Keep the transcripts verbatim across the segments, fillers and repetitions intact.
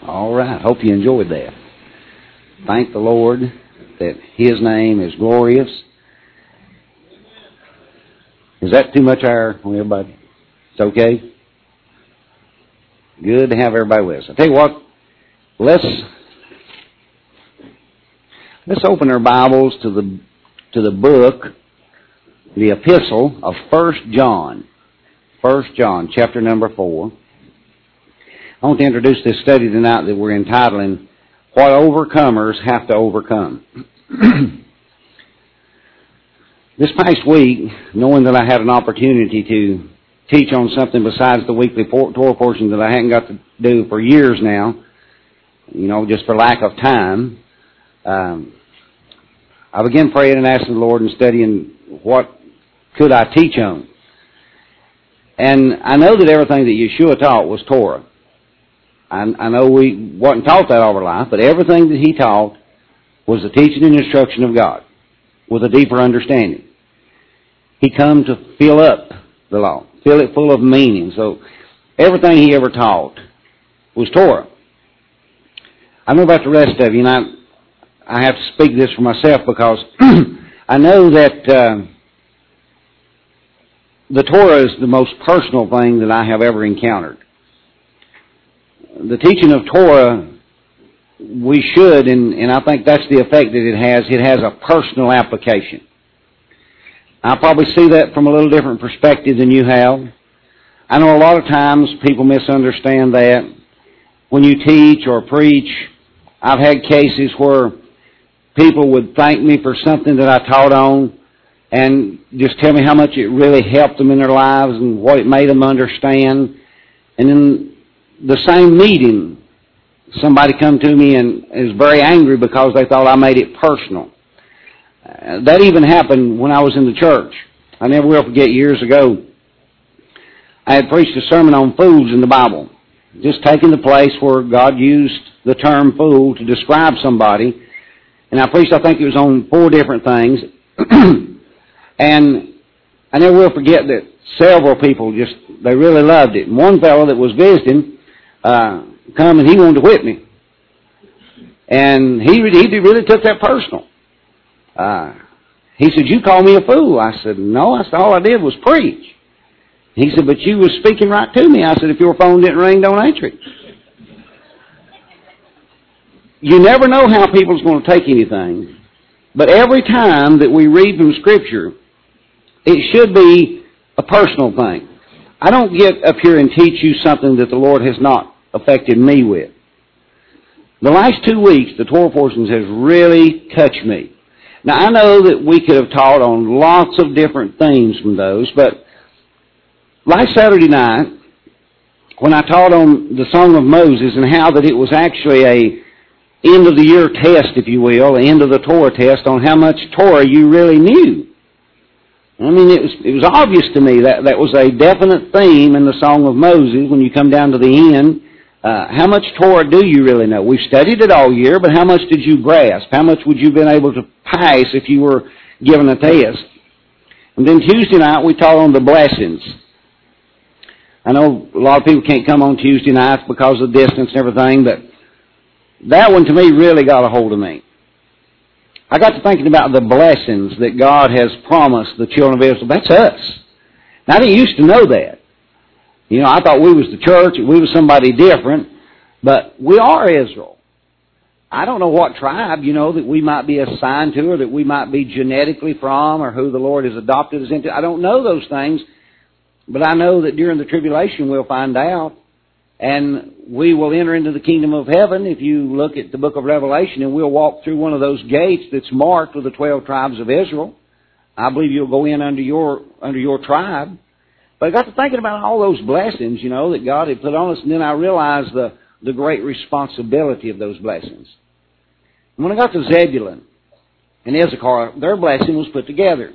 All right. Hope you enjoyed that. Thank the Lord that His name is glorious. Is that too much air on everybody? It's okay? Good to have everybody with us. I tell you what, let's let's open our Bibles to the to the book, the epistle of First John. First John, chapter number four. I want to introduce this study tonight that we're entitling, What Overcomers Have to Overcome. This past week, knowing that I had an opportunity to teach on something besides the weekly Torah portion that I hadn't got to do for years now, you know, just for lack of time, um, I began praying and asking the Lord and studying what could I teach on. And I know that everything that Yeshua taught was Torah. I, I know we wasn't taught that all our life, but everything that He taught was the teaching and instruction of God with a deeper understanding. He come to fill up the law, fill it full of meaning. So everything He ever taught was Torah. I don't know about the rest of you, and I, I have to speak this for myself because I know that uh, the Torah is the most personal thing that I have ever encountered. The teaching of Torah, we should, and, and I think that's the effect that it has, it has a personal application. I probably see that from a little different perspective than you have. I know a lot of times people misunderstand that. When you teach or preach, I've had cases where people would thank me for something that I taught on and just tell me how much it really helped them in their lives and what it made them understand. And then the same meeting, somebody come to me and is very angry because they thought I made it personal. Uh, that even happened when I was in the church. I never will forget years ago, I had preached a sermon on fools in the Bible, just taking the place where God used the term fool to describe somebody. And I preached, I think it was on four different things. And I never will forget that several people just, they really loved it. And one fellow that was visiting, Uh, come and he wanted to whip me. And he, he really took that personal. Uh, he said, you called me a fool. I said, no, I said, all I did was preach. He said, but you was speaking right to me. I said, if your phone didn't ring, don't answer it. You never know how people's going to take anything. But every time that we read from Scripture, it should be a personal thing. I don't get up here and teach you something that the Lord has not affected me with. The last two weeks, the Torah portions has really touched me. Now, I know that we could have taught on lots of different themes from those, but last Saturday night, when I taught on the Song of Moses and how that it was actually a end-of-the-year test, if you will, the end of the Torah test on how much Torah you really knew. I mean, it was it was obvious to me that that was a definite theme in the Song of Moses when you come down to the end. Uh, how much Torah do you really know? We've studied it all year, but how much did you grasp? How much would you have been able to pass if you were given a test? And then Tuesday night, we taught on the blessings. I know a lot of people can't come on Tuesday nights because of distance and everything, but that one to me really got a hold of me. I got to thinking about the blessings that God has promised the children of Israel. That's us. Now, I didn't used to know that. You know, I thought we was the church, we was somebody different, but we are Israel. I don't know what tribe, you know, that we might be assigned to or that we might be genetically from or who the Lord has adopted us into. I don't know those things, but I know that during the tribulation we'll find out. And we will enter into the kingdom of heaven if you look at the book of Revelation, and we'll walk through one of those gates that's marked with the twelve tribes of Israel. I believe you'll go in under your under your tribe. But I got to thinking about all those blessings, you know, that God had put on us, and then I realized the, the great responsibility of those blessings. And when I got to Zebulun and Issachar, their blessing was put together.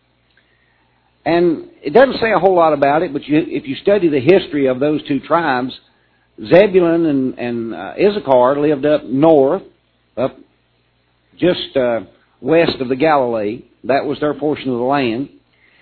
And it doesn't say a whole lot about it, but you, if you study the history of those two tribes, Zebulun and, and uh, Issachar lived up north, up just uh, west of the Galilee. That was their portion of the land.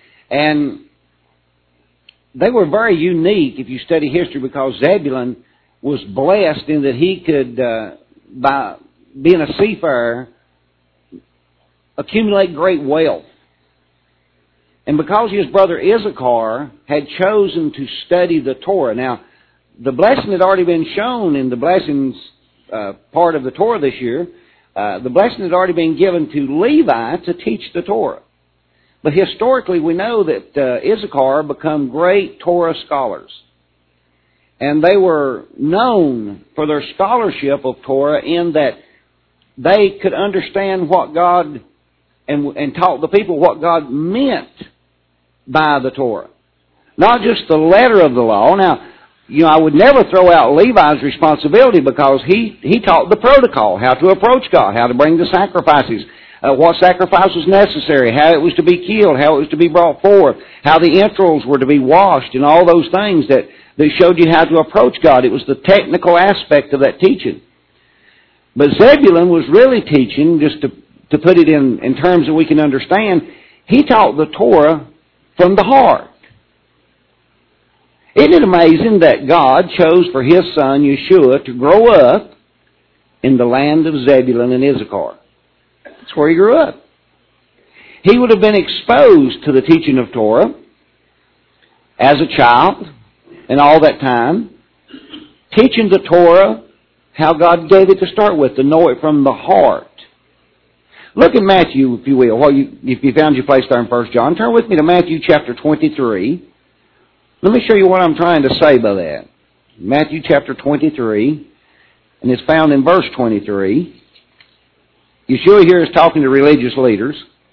And they were very unique if you study history because Zebulun was blessed in that he could, uh, by being a seafarer, accumulate great wealth. And because his brother Issachar had chosen to study the Torah. Now, the blessing had already been shown in the blessings uh, part of the Torah this year. Uh, the blessing had already been given to Levi to teach the Torah. But historically, we know that uh, Issachar become great Torah scholars. And they were known for their scholarship of Torah in that they could understand what God, and, and taught the people what God meant by the Torah. Not just the letter of the law. Now, you know, I would never throw out Levi's responsibility because he, he taught the protocol, how to approach God, how to bring the sacrifices, uh, what sacrifice was necessary, how it was to be killed, how it was to be brought forth, how the entrails were to be washed, and all those things that, that showed you how to approach God. It was the technical aspect of that teaching. But Zebulun was really teaching, just to, to put it in, in terms that we can understand, he taught the Torah from the heart. Isn't it amazing that God chose for His son, Yeshua, to grow up in the land of Zebulun and Issachar? That's where he grew up. He would have been exposed to the teaching of Torah as a child and all that time, teaching the Torah how God gave it to start with, to know it from the heart. Look at Matthew, if you will. Well, you, if you found your place there in First John, turn with me to Matthew chapter twenty-three. Let me show you what I'm trying to say by that. Matthew chapter twenty-three, and it's found in verse twenty-three. Yeshua here is talking to religious leaders.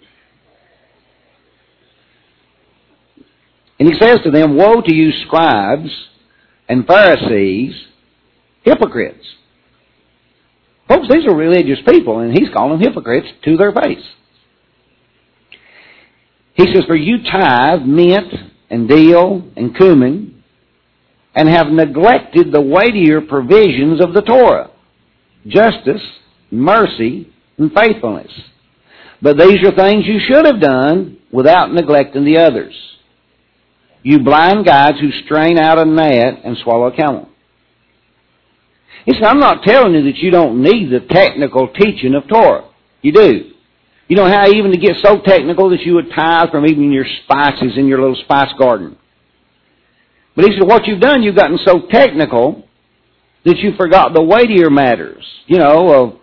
And he says to them, "Woe to you, scribes and Pharisees, hypocrites." Folks, these are religious people, and he's calling them hypocrites to their face. He says, "For you tithe mint and dill and cumin, and have neglected the weightier provisions of the Torah, justice, mercy, and faithfulness. But these are things you should have done without neglecting the others. You blind guides who strain out a gnat and swallow a camel." He said, I'm not telling you that you don't need the technical teaching of Torah. You do. You know how even to get so technical that you would tithe from even your spices in your little spice garden. But he said, what you've done, you've gotten so technical that you forgot the weightier matters, you know, of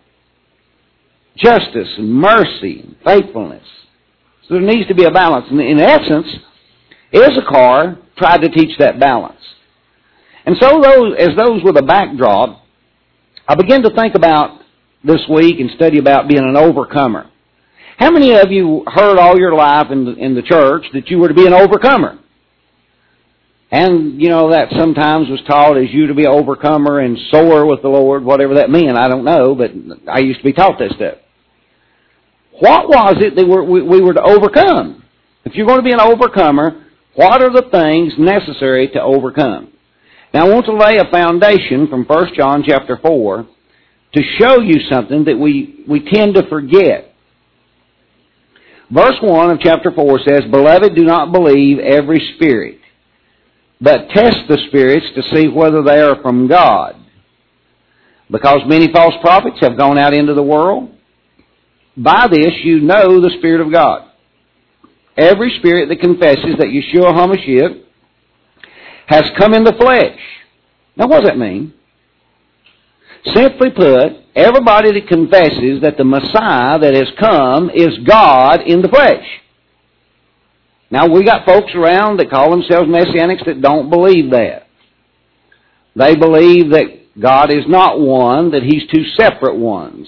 justice and mercy and faithfulness. So there needs to be a balance. And in essence, Issachar tried to teach that balance. And so those, as those with a backdrop, I began to think about this week and study about being an overcomer. How many of you heard all your life in the, in the church that you were to be an overcomer? And, you know, that sometimes was taught as you to be an overcomer and soar with the Lord, whatever that meant, I don't know, but I used to be taught that stuff. What was it that we're, we, we were to overcome? If you're going to be an overcomer, what are the things necessary to overcome? Now, I want to lay a foundation from First John chapter four to show you something that we, we tend to forget. Verse one of chapter four says, "Beloved, do not believe every spirit, but test the spirits to see whether they are from God. Because many false prophets have gone out into the world. By this you know the Spirit of God. Every spirit that confesses that Yeshua HaMashiach has come in the flesh." Now what does that mean? Simply put, everybody that confesses that the Messiah that has come is God in the flesh. Now we got folks around that call themselves Messianics that don't believe that. They believe that God is not one, that He's two separate ones.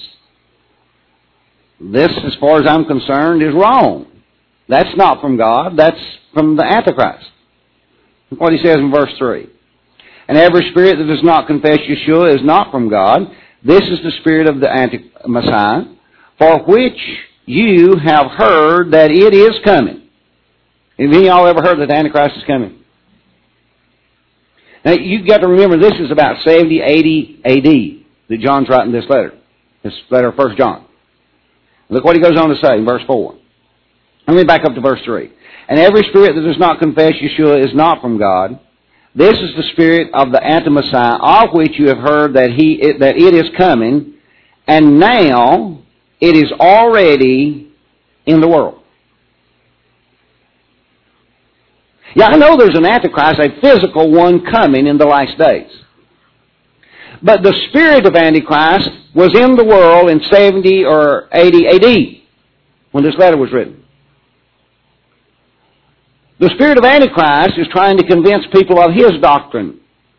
This, as far as I'm concerned, is wrong. That's not from God. That's from the Antichrist. Look what he says in verse three. "And every spirit that does not confess Yeshua is not from God. This is the spirit of the Anti-Messiah, for which you have heard that it is coming." Have any of y'all ever heard that the Antichrist is coming? Now, you've got to remember this is about seventy, eighty A D that John's writing this letter. This letter of First John. Look what he goes on to say in verse four. Let me back up to verse three. "And every spirit that does not confess Yeshua is not from God, This is the spirit of the anti-Messiah, of which you have heard that he it, that it is coming, and now it is already in the world. Yeah, I know there's an Antichrist, a physical one coming in the last days. But the spirit of Antichrist was in the world in seventy or eighty A D when this letter was written. The spirit of Antichrist is trying to convince people of his doctrine.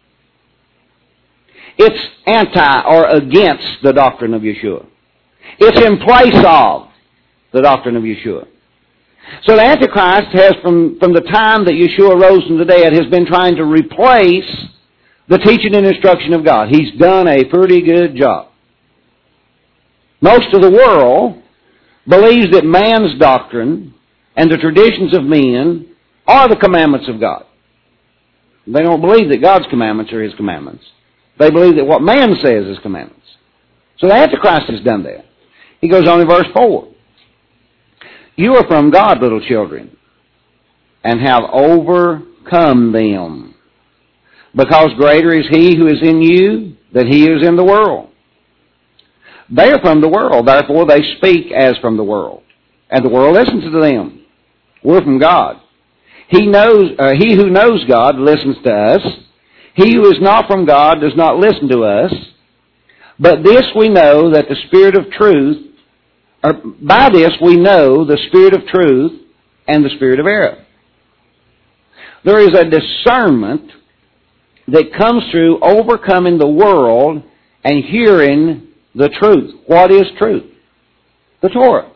It's anti or against the doctrine of Yeshua. It's in place of the doctrine of Yeshua. So the Antichrist has, from, from the time that Yeshua rose from the dead, has been trying to replace the teaching and instruction of God. He's done a pretty good job. Most of the world believes that man's doctrine and the traditions of men are the commandments of God. They don't believe that God's commandments are His commandments. They believe that what man says is commandments. So the Antichrist has done that. He goes on in verse four. You are from God, little children, and have overcome them, because greater is He who is in you than he who is in the world. They are from the world, therefore they speak as from the world, and the world listens to them. We're from God. He knows. Uh, he who knows God listens to us. He who is not from God does not listen to us. But this we know, that the Spirit of truth, or by this we know the Spirit of truth and the Spirit of error. There is a discernment that comes through overcoming the world and hearing the truth. What is truth? The Torah.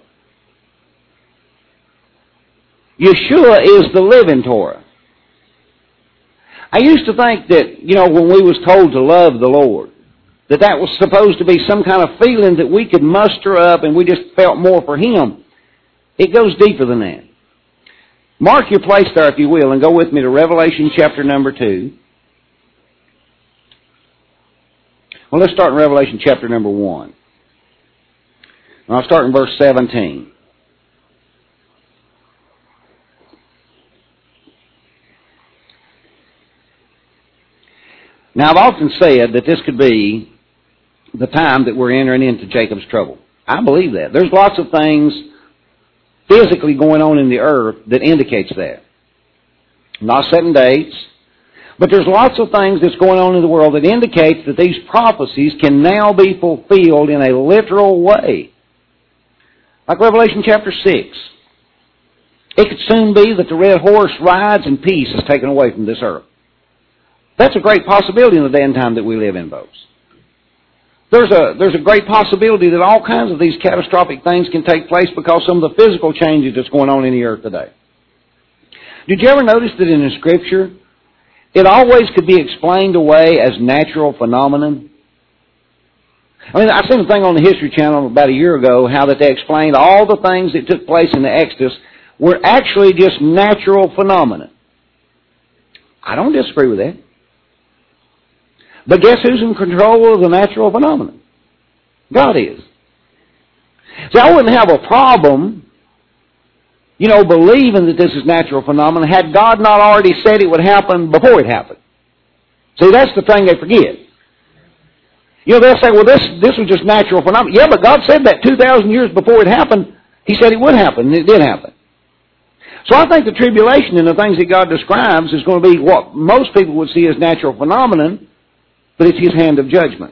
Yeshua is the living Torah. I used to think that, you know, when we was told to love the Lord, that that was supposed to be some kind of feeling that we could muster up and we just felt more for Him. It goes deeper than that. Mark your place there, if you will, and go with me to Revelation chapter number two. Well, let's start in Revelation chapter number one. And I'll start in verse seventeen. Now, I've often said that this could be the time that we're entering into Jacob's trouble. I believe that. There's lots of things physically going on in the earth that indicates that. I'm not setting dates, but there's lots of things that's going on in the world that indicates that these prophecies can now be fulfilled in a literal way. Like Revelation chapter six. It could soon be that the red horse rides and peace is taken away from this earth. That's a great possibility in the day and time that we live in, folks. There's a, there's a great possibility that all kinds of these catastrophic things can take place because some of the physical changes that's going on in the earth today. Did you ever notice that in the Scripture, it always could be explained away as natural phenomenon? I mean, I seen a thing on the History Channel about a year ago, how that they explained all the things that took place in the Exodus were actually just natural phenomena. I don't disagree with that. But guess who's in control of the natural phenomenon? God is. See, I wouldn't have a problem, you know, believing that this is natural phenomenon had God not already said it would happen before it happened. See, that's the thing they forget. You know, they'll say, well, this, this was just natural phenomenon. Yeah, but God said that two thousand years before it happened. He said it would happen, and it did happen. So I think the tribulation and the things that God describes is going to be what most people would see as natural phenomenon, but it's His hand of judgment.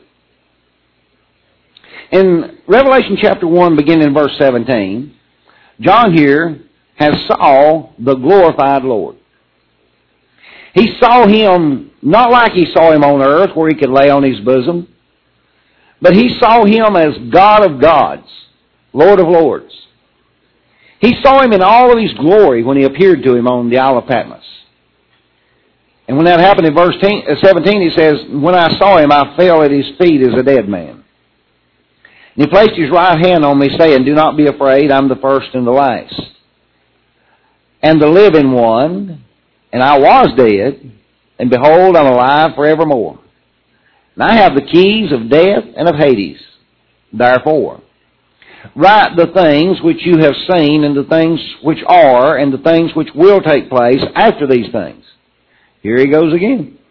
In Revelation chapter one, beginning in verse seventeen, John here has saw the glorified Lord. He saw Him not like he saw Him on earth where He could lay on His bosom, but he saw Him as God of gods, Lord of lords. He saw Him in all of His glory when He appeared to him on the Isle of Patmos. And when that happened in verse seventeen, he says, when I saw Him, I fell at His feet as a dead man. And He placed His right hand on me, saying, do not be afraid, I'm the first and the last. And the living one, and I was dead, and behold, I'm alive forevermore. And I have the keys of death and of Hades. Therefore, write the things which you have seen, and the things which are, and the things which will take place after these things. Here he goes again.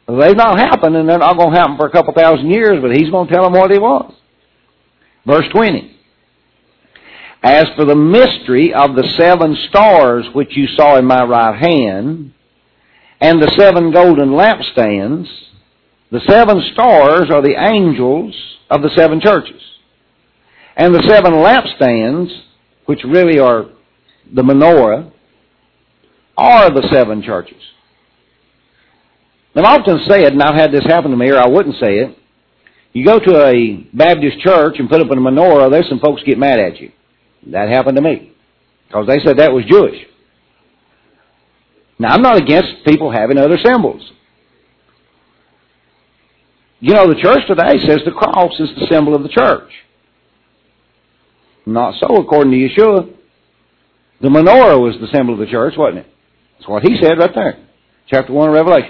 They've not happened, and they're not going to happen for a couple thousand years, but he's going to tell them what he was. Verse twenty. As for the mystery of the seven stars which you saw in my right hand, and the seven golden lampstands, the seven stars are the angels of the seven churches. And the seven lampstands, which really are the menorah, are the seven churches. Now, I've often said, and I've had this happen to me, or I wouldn't say it, you go to a Baptist church and put up a menorah, there's some folks get mad at you. That happened to me, because they said that was Jewish. Now, I'm not against people having other symbols. You know, the church today says the cross is the symbol of the church. Not so, according to Yeshua. The menorah was the symbol of the church, wasn't it? That's what he said right there. Chapter one of Revelation.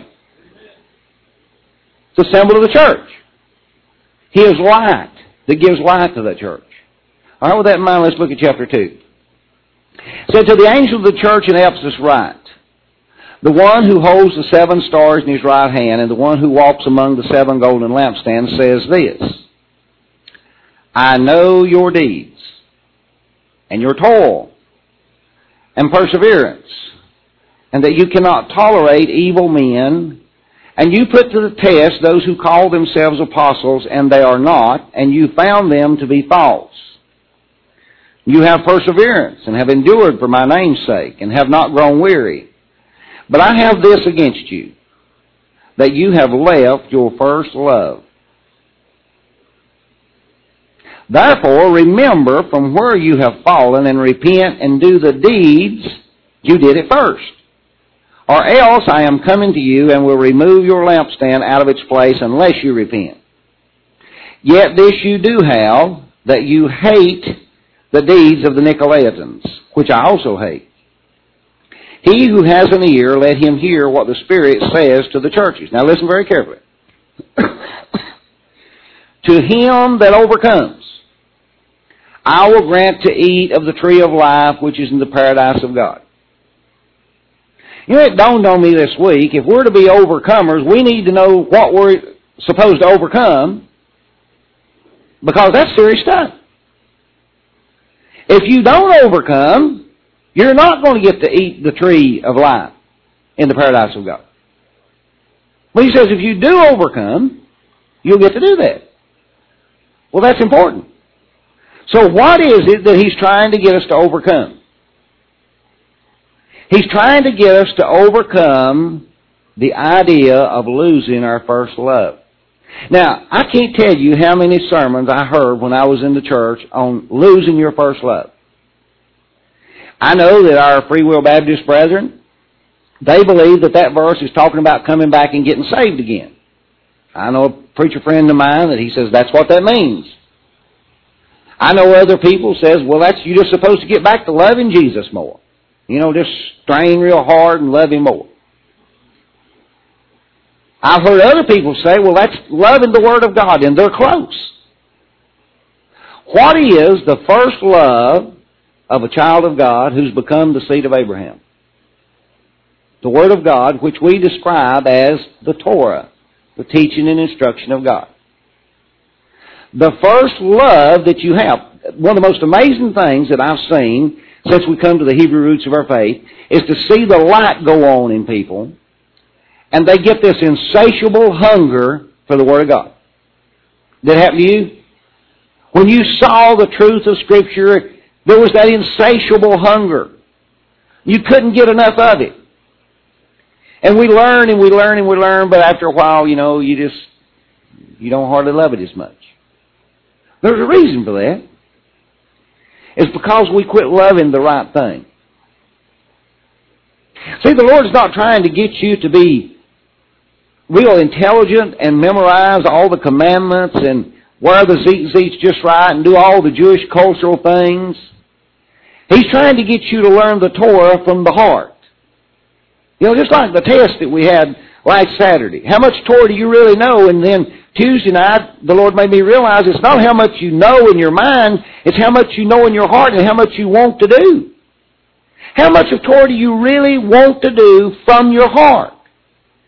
It's the symbol of the church. His light that gives light to that church. All right, with that in mind, let's look at chapter two. It said, to the angel of the church in Ephesus write, the one who holds the seven stars in his right hand and the one who walks among the seven golden lampstands says this, I know your deeds and your toil and perseverance, and that you cannot tolerate evil men, and you put to the test those who call themselves apostles, and they are not, and you found them to be false. You have perseverance, and have endured for my name's sake, and have not grown weary. But I have this against you, that you have left your first love. Therefore, remember from where you have fallen, and repent and do the deeds you did at first. Or else I am coming to you and will remove your lampstand out of its place unless you repent. Yet this you do have, that you hate the deeds of the Nicolaitans, which I also hate. He who has an ear, let him hear what the Spirit says to the churches. Now listen very carefully. To him that overcomes, I will grant to eat of the tree of life, which is in the paradise of God. You know, it dawned on me this week, if we're to be overcomers, we need to know what we're supposed to overcome, because that's serious stuff. If you don't overcome, you're not going to get to eat the tree of life in the paradise of God. But he says if you do overcome, you'll get to do that. Well, that's important. So what is it that he's trying to get us to overcome? He's trying to get us to overcome the idea of losing our first love. Now, I can't tell you how many sermons I heard when I was in the church on losing your first love. I know that our Free Will Baptist brethren, they believe that that verse is talking about coming back and getting saved again. I know a preacher friend of mine that he says that's what that means. I know other people says, well, that's you're just supposed to get back to loving Jesus more. You know, just strain real hard and love Him more. I've heard other people say, well, that's loving the Word of God, and they're close. What is the first love of a child of God who's become the seed of Abraham? The Word of God, which we describe as the Torah, the teaching and instruction of God. The first love that you have, one of the most amazing things that I've seen since we come to the Hebrew roots of our faith, is to see the light go on in people, and they get this insatiable hunger for the Word of God. Did it happen to you? When you saw the truth of Scripture, there was that insatiable hunger. You couldn't get enough of it. And we learn and we learn and we learn, but after a while, you know, you just, you don't hardly love it as much. There's a reason for that. It's because we quit loving the right thing. See, the Lord's not trying to get you to be real intelligent and memorize all the commandments and wear the tzitzits just right and do all the Jewish cultural things. He's trying to get you to learn the Torah from the heart. You know, just like the test that we had last Saturday. How much Torah do you really know? And then Tuesday night, the Lord made me realize it's not how much you know in your mind, it's how much you know in your heart and how much you want to do. How much of Torah do you really want to do from your heart?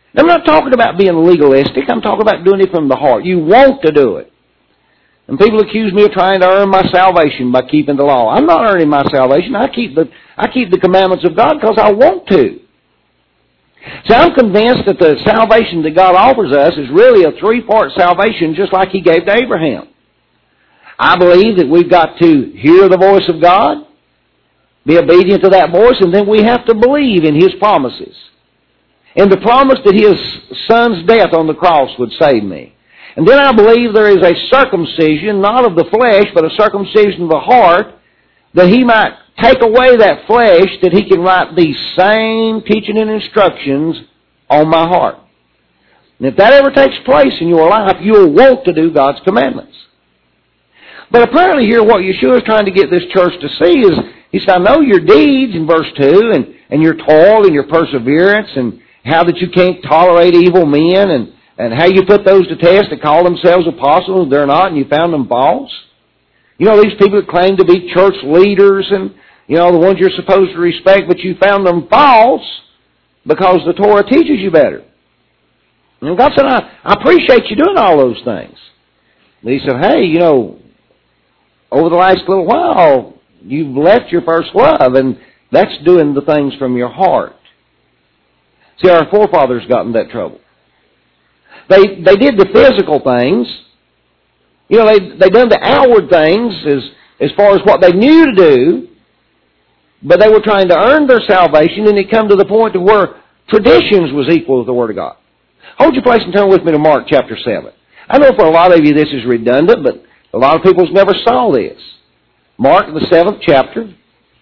I'm not talking about being legalistic. I'm talking about doing it from the heart. You want to do it. And people accuse me of trying to earn my salvation by keeping the law. I'm not earning my salvation. I keep the, I keep the commandments of God because I want to. See, I'm convinced that the salvation that God offers us is really a three-part salvation just like He gave to Abraham. I believe that we've got to hear the voice of God, be obedient to that voice, and then we have to believe in His promises. And the promise that His Son's death on the cross would save me. And then I believe there is a circumcision, not of the flesh, but a circumcision of the heart, that He might take away that flesh, that He can write these same teaching and instructions on my heart. And if that ever takes place in your life, you'll want to do God's commandments. But apparently here what Yeshua is trying to get this church to see is, He said, I know your deeds in verse two, and, and your toil and your perseverance, and how that you can't tolerate evil men, and, and how you put those to test that call themselves apostles, they're not, and you found them false. You know, these people that claim to be church leaders and, you know, the ones you're supposed to respect, but you found them false because the Torah teaches you better. And God said, I, I appreciate you doing all those things. And He said, hey, you know, over the last little while, you've left your first love, and that's doing the things from your heart. See, our forefathers got in that trouble. They they did the physical things. You know, they they done the outward things as, as far as what they knew to do, but they were trying to earn their salvation, and it come to the point to where traditions was equal to the Word of God. Hold your place and turn with me to Mark chapter seven. I know for a lot of you this is redundant, but a lot of people never saw this. Mark, the seventh chapter.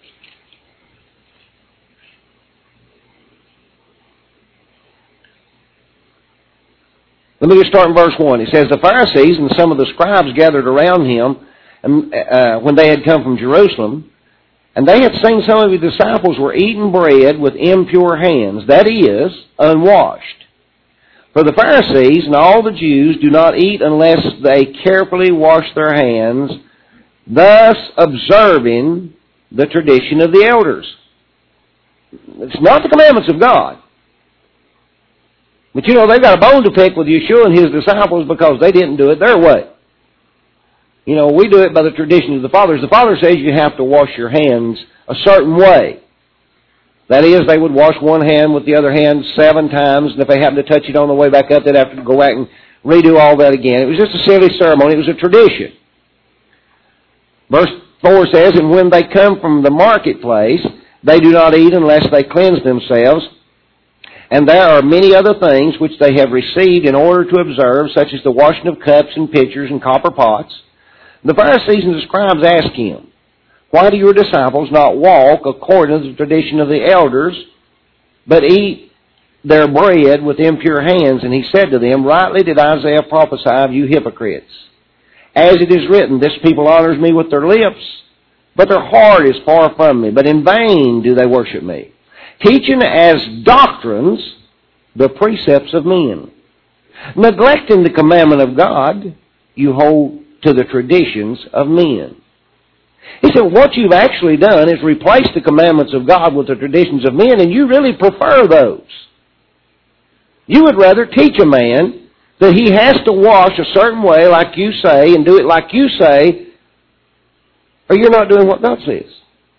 Let me just start in verse one. It says, the Pharisees and some of the scribes gathered around Him and, uh, when they had come from Jerusalem, and they had seen some of His disciples were eating bread with impure hands, that is, unwashed. For the Pharisees and all the Jews do not eat unless they carefully wash their hands, thus observing the tradition of the elders. It's not the commandments of God. But you know, they've got a bone to pick with Yeshua and His disciples because they didn't do it their way. You know, we do it by the tradition of the fathers. The Father says you have to wash your hands a certain way. That is, they would wash one hand with the other hand seven times, and if they happened to touch it on the way back up, they'd have to go back and redo all that again. It was just a silly ceremony. It was a tradition. Verse four says, and when they come from the marketplace, they do not eat unless they cleanse themselves. And there are many other things which they have received in order to observe, such as the washing of cups and pitchers and copper pots. The Pharisees and the scribes asked Him, why do your disciples not walk according to the tradition of the elders, but eat their bread with impure hands? And He said to them, rightly did Isaiah prophesy of you hypocrites. As it is written, this people honors me with their lips, but their heart is far from me. But in vain do they worship me, teaching as doctrines the precepts of men. Neglecting the commandment of God, you hold to the traditions of men. He said, what you've actually done is replace the commandments of God with the traditions of men, and you really prefer those. You would rather teach a man that he has to wash a certain way like you say and do it like you say, or you're not doing what God says.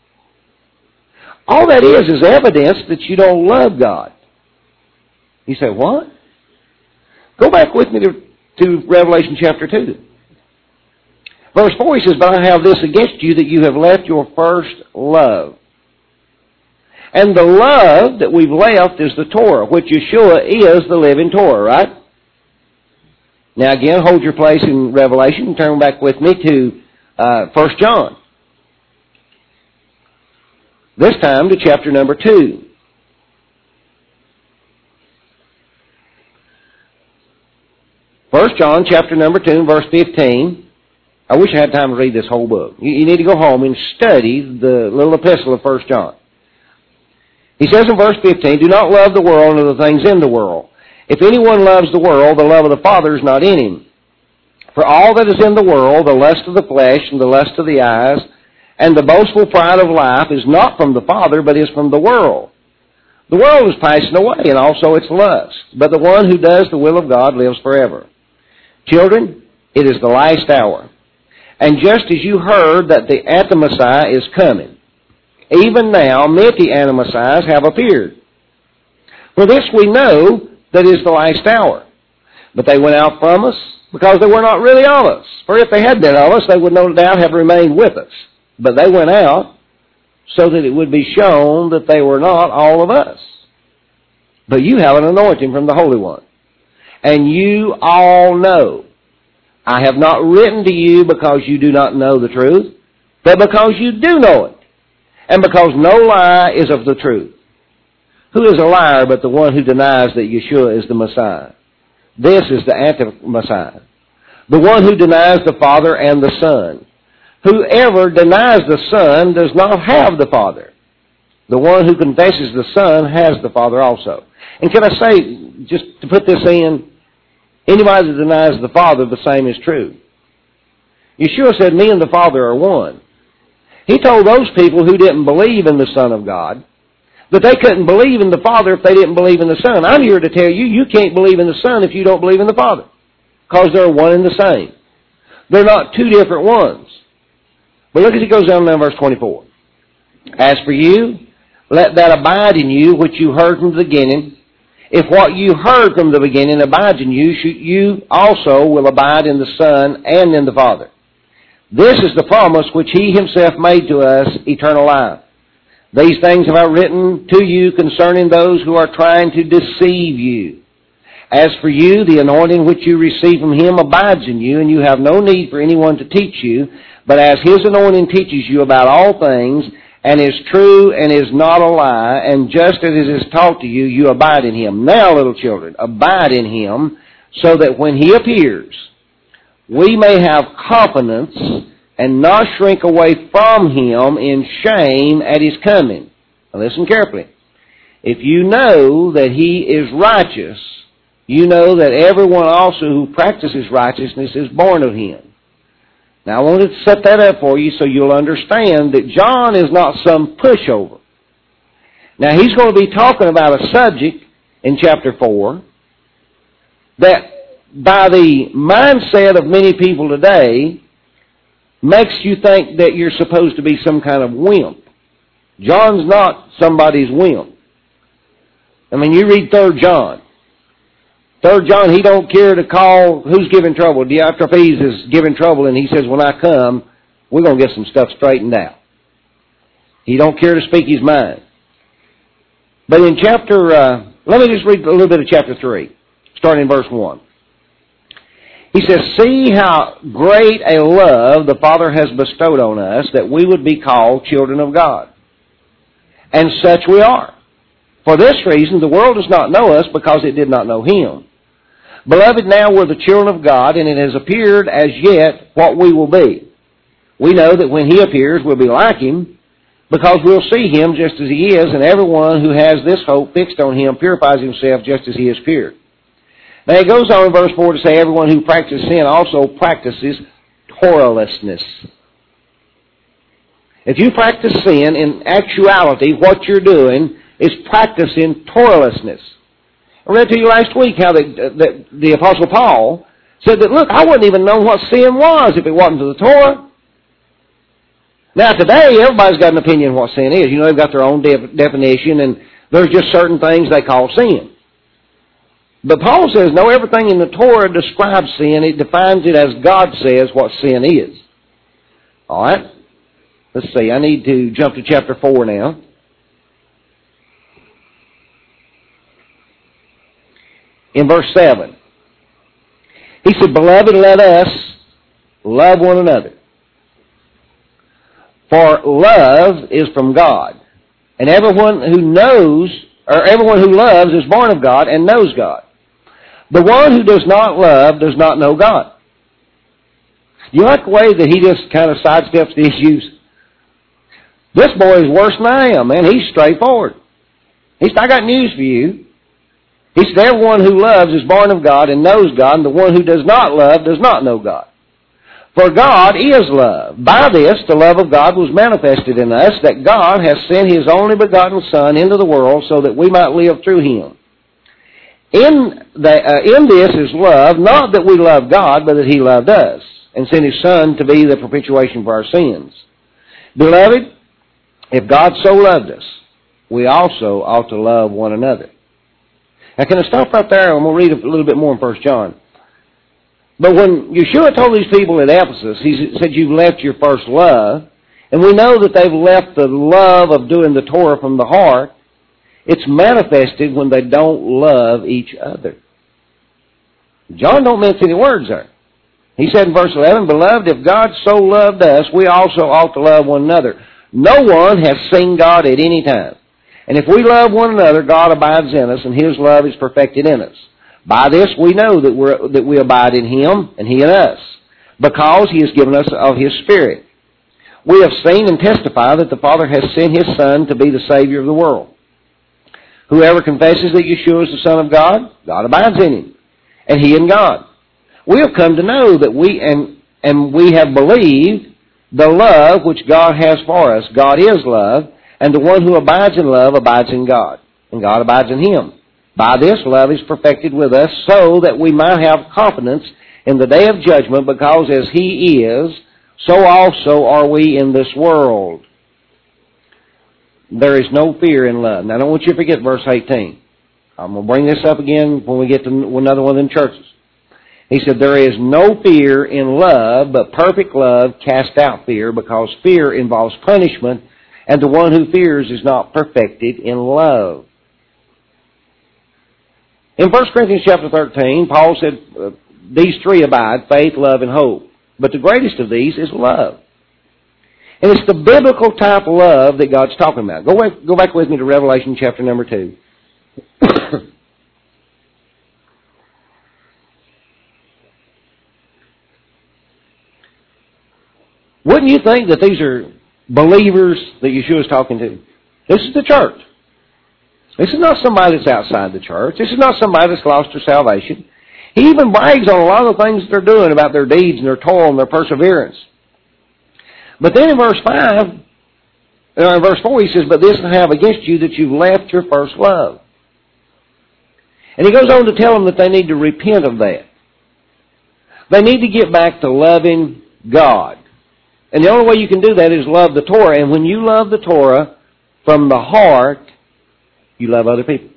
All that is is evidence that you don't love God. You say, what? Go back with me to, to Revelation chapter two. Verse four, he says, but I have this against you, that you have left your first love. And the love that we've left is the Torah, which Yeshua is the living Torah, right? Now again, hold your place in Revelation and turn back with me to uh, First John. This time to chapter number two. First John chapter number two, verse fifteen. I wish I had time to read this whole book. You, you need to go home and study the little epistle of First John. He says in verse fifteen, do not love the world nor the things in the world. If anyone loves the world, the love of the Father is not in him. For all that is in the world, the lust of the flesh and the lust of the eyes, and the boastful pride of life is not from the Father, but is from the world. The world is passing away, and also its lust. But the one who does the will of God lives forever. Children, it is the last hour. And just as you heard that the Anti-Messiah is coming, even now many Anti-Messiahs have appeared. For this we know that it is the last hour. But they went out from us because they were not really of us. For if they had been of us, they would no doubt have remained with us. But they went out so that it would be shown that they were not all of us. But you have an anointing from the Holy One. And you all know. I have not written to you because you do not know the truth, but because you do know it, and because no lie is of the truth. Who is a liar but the one who denies that Yeshua is the Messiah? This is the Anti-Messiah, the one who denies the Father and the Son. Whoever denies the Son does not have the Father. The one who confesses the Son has the Father also. And can I say, just to put this in, anybody that denies the Father, the same is true. Yeshua said, me and the Father are one. He told those people who didn't believe in the Son of God that they couldn't believe in the Father if they didn't believe in the Son. I'm here to tell you, you can't believe in the Son if you don't believe in the Father, because they're one and the same. They're not two different ones. But look as he goes down now in verse twenty-four. As for you, let that abide in you which you heard from the beginning. If what you heard from the beginning abides in you, you also will abide in the Son and in the Father. This is the promise which He Himself made to us, eternal life. These things have I written to you concerning those who are trying to deceive you. As for you, the anointing which you receive from Him abides in you, and you have no need for anyone to teach you, but as His anointing teaches you about all things, and is true and is not a lie, and just as it is taught to you, you abide in Him. Now, little children, abide in Him, so that when He appears, we may have confidence and not shrink away from Him in shame at His coming. Now listen carefully. If you know that He is righteous, you know that everyone also who practices righteousness is born of Him. Now I wanted to set that up for you so you'll understand that John is not some pushover. Now he's going to be talking about a subject in chapter four that by the mindset of many people today makes you think that you're supposed to be some kind of wimp. John's not somebody's wimp. I mean, you read Third John. Third John, he don't care to call who's giving trouble. Diotrephes is giving trouble, and he says, when I come, we're going to get some stuff straightened out. He don't care to speak his mind. But in chapter, uh, let me just read a little bit of chapter three, starting in verse one. He says, see how great a love the Father has bestowed on us, that we would be called children of God. And such we are. For this reason, the world does not know us, because it did not know Him. Beloved, now we're the children of God, and it has appeared as yet what we will be. We know that when He appears, we'll be like Him, because we'll see Him just as He is, and everyone who has this hope fixed on Him purifies himself just as He is pure. Now it goes on in verse four to say, everyone who practices sin also practices Torahlessness. If you practice sin, in actuality, what you're doing is practicing Torahlessness. I read to you last week how the, the, the Apostle Paul said that, look, I wouldn't even know what sin was if it wasn't for the Torah. Now today, everybody's got an opinion of what sin is. You know, they've got their own de- definition, and there's just certain things they call sin. But Paul says, no, everything in the Torah describes sin. It defines it as God says what sin is. All right? Let's see. I need to jump to chapter four now. In verse seven. He said, beloved, let us love one another. For love is from God. And everyone who knows, or everyone who loves is born of God and knows God. The one who does not love does not know God. You like the way that he just kind of sidesteps the issues? This boy is worse than I am, man. He's straightforward. He said, I got news for you. He said, everyone who loves is born of God and knows God, and the one who does not love does not know God. For God is love. By this, the love of God was manifested in us, that God has sent His only begotten Son into the world so that we might live through Him. In, the, uh, in this is love, not that we love God, but that He loved us, and sent His Son to be the propitiation for our sins. Beloved, if God so loved us, we also ought to love one another. Now, can I stop right there? I'm going to read a little bit more in First John. But when Yeshua told these people at Ephesus, He said, you've left your first love, and we know that they've left the love of doing the Torah from the heart. It's manifested when they don't love each other. John don't mince any words there. He said in verse eleven, Beloved, if God so loved us, we also ought to love one another. No one has seen God at any time. And if we love one another, God abides in us, and His love is perfected in us. By this we know that, we're, that we abide in Him, and He in us, because He has given us of His Spirit. We have seen and testify that the Father has sent His Son to be the Savior of the world. Whoever confesses that Yeshua is the Son of God, God abides in Him, and He in God. We have come to know that we, and, and we have believed the love which God has for us. God is love, and the one who abides in love abides in God, and God abides in Him. By this, love is perfected with us, so that we might have confidence in the day of judgment, because as He is, so also are we in this world. There is no fear in love. Now, I don't want you to forget verse eighteen. I'm going to bring this up again when we get to another one of them churches. He said, there is no fear in love, but perfect love casts out fear, because fear involves punishment, and the one who fears is not perfected in love. In First Corinthians chapter thirteen, Paul said, uh, these three abide, faith, love, and hope. But the greatest of these is love. And it's the biblical type of love that God's talking about. Go back, go back with me to Revelation chapter number two. Wouldn't you think that these are believers that Yeshua is talking to? This is the church. This is not somebody that's outside the church. This is not somebody that's lost their salvation. He even brags on a lot of the things that they're doing about their deeds and their toil and their perseverance. But then in verse five, or in verse four, he says, But this I have against you, that you've left your first love. And he goes on to tell them that they need to repent of that. They need to get back to loving God. And the only way you can do that is love the Torah. And when you love the Torah from the heart, you love other people.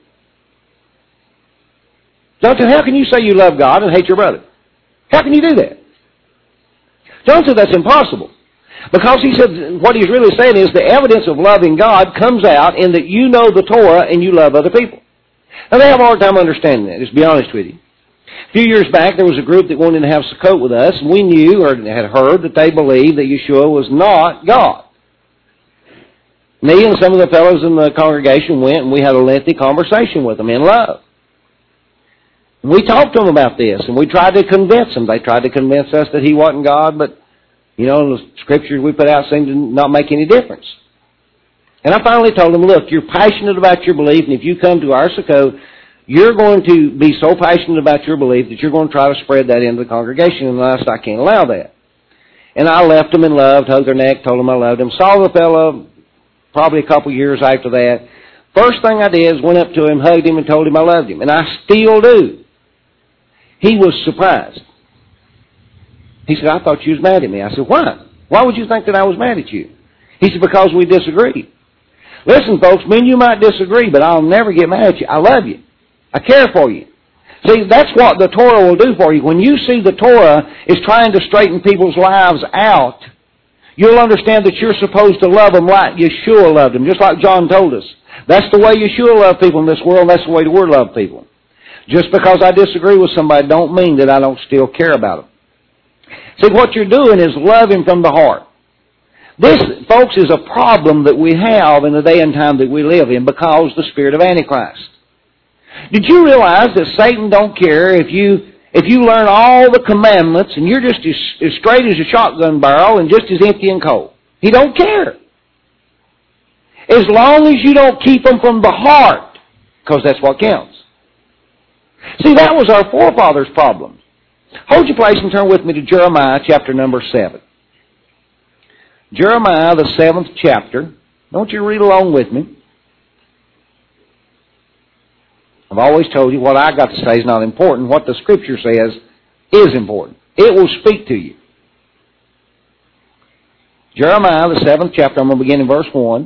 John, how can you say you love God and hate your brother? How can you do that? John said that's impossible. Because he said, what he's really saying is the evidence of loving God comes out in that you know the Torah and you love other people. Now, they have a hard time understanding that, just to be honest with you. A few years back, there was a group that wanted to have Sukkot with us, and we knew or had heard that they believed that Yeshua was not God. Me and some of the fellows in the congregation went, and we had a lengthy conversation with them in love. And we talked to them about this, and we tried to convince them. They tried to convince us that He wasn't God, but, you know, the scriptures we put out seemed to not make any difference. And I finally told them, look, you're passionate about your belief, and if you come to our Sukkot, you're going to be so passionate about your belief that you're going to try to spread that into the congregation, and I said, I can't allow that. And I left them in love, hugged their neck, told them I loved them. Saw the fellow probably a couple years after that. First thing I did is went up to him, hugged him, and told him I loved him. And I still do. He was surprised. He said, I thought you was mad at me. I said, why? Why would you think that I was mad at you? He said, because we disagreed. Listen, folks, me and you might disagree, but I'll never get mad at you. I love you. I care for you. See, that's what the Torah will do for you. When you see the Torah is trying to straighten people's lives out, you'll understand that you're supposed to love them like Yeshua loved them, just like John told us. That's the way Yeshua loved people in this world. That's the way the Word loved people. Just because I disagree with somebody don't mean that I don't still care about them. See, what you're doing is loving from the heart. This, folks, is a problem that we have in the day and time that we live in because of the spirit of Antichrist. Did you realize that Satan don't care if you if you learn all the commandments and you're just as, as straight as a shotgun barrel and just as empty and cold? He don't care. As long as you don't keep them from the heart, because that's what counts. See, that was our forefathers' problem. Hold your place and turn with me to Jeremiah chapter number seven. Jeremiah, the seventh chapter. I want you to read along with me. I've always told you what I got to say is not important. What the Scripture says is important. It will speak to you. Jeremiah, the seventh chapter, I'm going to begin in verse one.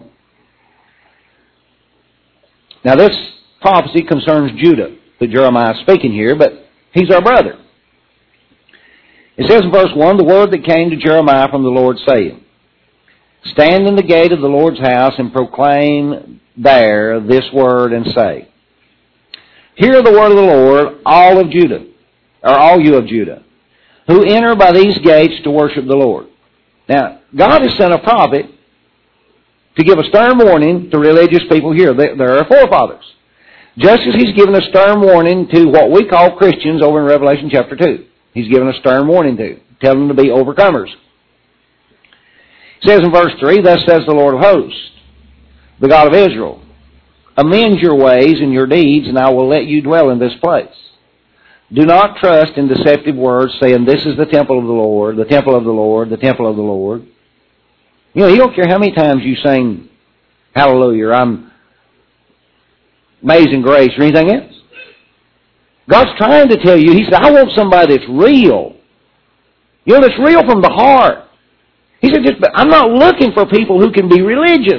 Now this prophecy concerns Judah that Jeremiah is speaking here, but he's our brother. It says in verse one, the word that came to Jeremiah from the Lord saying, stand in the gate of the Lord's house and proclaim there this word and say, hear the word of the Lord, all of Judah, or all you of Judah, who enter by these gates to worship the Lord. Now, God has sent a prophet to give a stern warning to religious people here. They're our forefathers. Just as He's given a stern warning to what we call Christians over in Revelation chapter two. He's given a stern warning to, telling them to be overcomers. It says in verse three, thus says the Lord of hosts, the God of Israel, amend your ways and your deeds, and I will let you dwell in this place. Do not trust in deceptive words, saying, this is the temple of the Lord, the temple of the Lord, the temple of the Lord. You know, you don't care how many times you sing, hallelujah, or I'm amazing grace, or anything else. God's trying to tell you, He said, I want somebody that's real. You know, that's real from the heart. He said, just, I'm not looking for people who can be religious.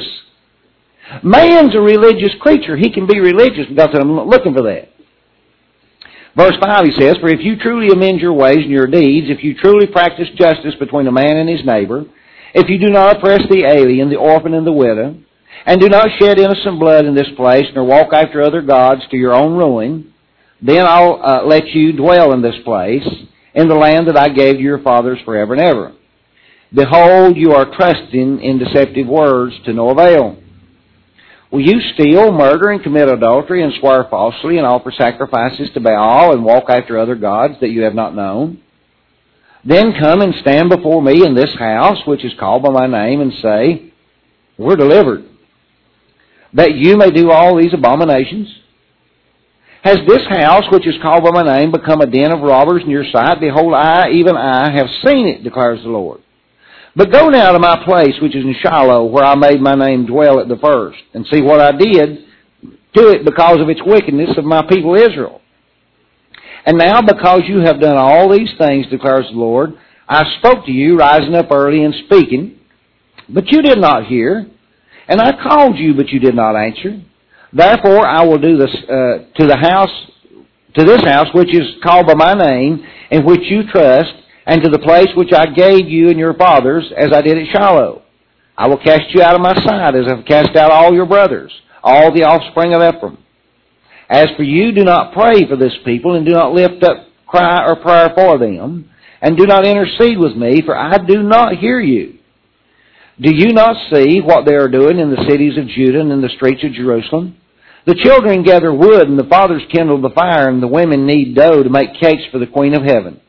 Man's a religious creature. He can be religious. God said, I'm not looking for that. Verse five, he says, for if you truly amend your ways and your deeds, if you truly practice justice between a man and his neighbor, if you do not oppress the alien, the orphan, and the widow, and do not shed innocent blood in this place, nor walk after other gods to your own ruin, then I'll uh, let you dwell in this place, in the land that I gave to your fathers forever and ever. Behold, you are trusting in deceptive words to no avail. Will you steal, murder, and commit adultery, and swear falsely, and offer sacrifices to Baal, and walk after other gods that you have not known? Then come and stand before me in this house, which is called by my name, and say, we're delivered, that you may do all these abominations? Has this house, which is called by my name, become a den of robbers in your sight? Behold, I, even I, have seen it, declares the Lord. But go now to my place, which is in Shiloh, where I made my name dwell at the first, and see what I did to it because of its wickedness of my people Israel. And now, because you have done all these things, declares the Lord, I spoke to you, rising up early and speaking, but you did not hear. And I called you, but you did not answer. Therefore, I will do this uh, to the house, to this house, which is called by my name, in which you trust, and to the place which I gave you and your fathers, as I did at Shiloh. I will cast you out of my sight, as I have cast out all your brothers, all the offspring of Ephraim. As for you, do not pray for this people, and do not lift up cry or prayer for them, and do not intercede with me, for I do not hear you. Do you not see what they are doing in the cities of Judah and in the streets of Jerusalem? The children gather wood, and the fathers kindle the fire, and the women knead dough to make cakes for the Queen of Heaven.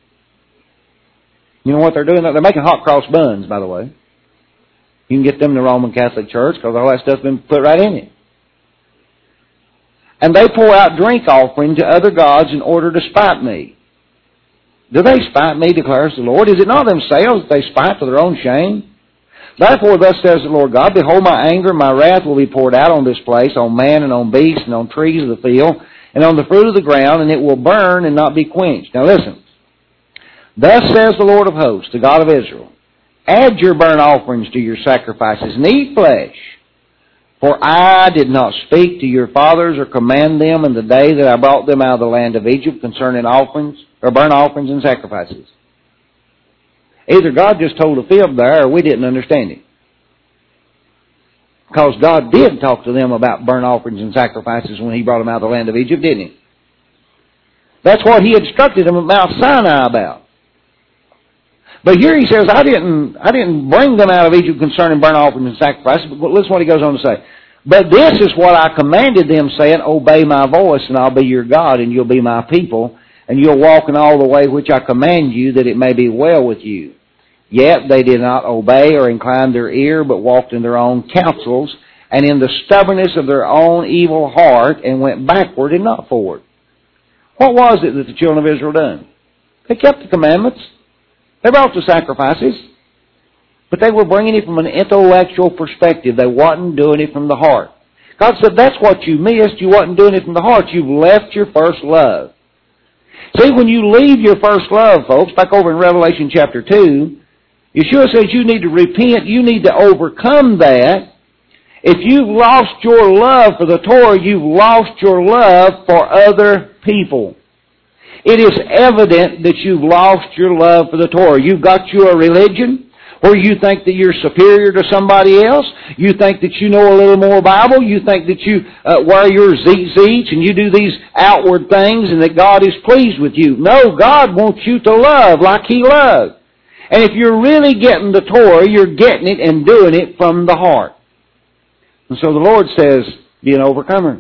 You know what they're doing? They're making hot cross buns, by the way. You can get them in the Roman Catholic Church because all that stuff's been put right in it. And they pour out drink offering to other gods in order to spite me. Do they spite me, declares the Lord? Is it not themselves that they spite for their own shame? Therefore, thus says the Lord God, behold, my anger and my wrath will be poured out on this place, on man and on beast and on trees of the field and on the fruit of the ground, and it will burn and not be quenched. Now listen. Thus says the Lord of hosts, the God of Israel, add your burnt offerings to your sacrifices, and eat flesh. For I did not speak to your fathers or command them in the day that I brought them out of the land of Egypt concerning offerings, or burnt offerings and sacrifices. Either God just told a fib there, or we didn't understand it. Because God did talk to them about burnt offerings and sacrifices when He brought them out of the land of Egypt, didn't He? That's what He instructed them at Mount Sinai about. But here He says, I didn't, I didn't bring them out of Egypt concerning burnt offerings and sacrifices. But listen what He goes on to say. But this is what I commanded them, saying, obey my voice, and I'll be your God, and you'll be my people, and you'll walk in all the way which I command you, that it may be well with you. Yet they did not obey or incline their ear, but walked in their own counsels, and in the stubbornness of their own evil heart, and went backward and not forward. What was it that the children of Israel done? They kept the commandments. They brought the sacrifices. But they were bringing it from an intellectual perspective. They wasn't doing it from the heart. God said, that's what you missed. You wasn't doing it from the heart. You've left your first love. See, when you leave your first love, folks, back over in Revelation chapter two, Yeshua says you need to repent. You need to overcome that. If you've lost your love for the Torah, you've lost your love for other people. It is evident that you've lost your love for the Torah. You've got you a religion where you think that you're superior to somebody else. You think that you know a little more Bible. You think that you uh, wear your tzitzit and you do these outward things and that God is pleased with you. No, God wants you to love like He loves. And if you're really getting the Torah, you're getting it and doing it from the heart. And so the Lord says, be an overcomer.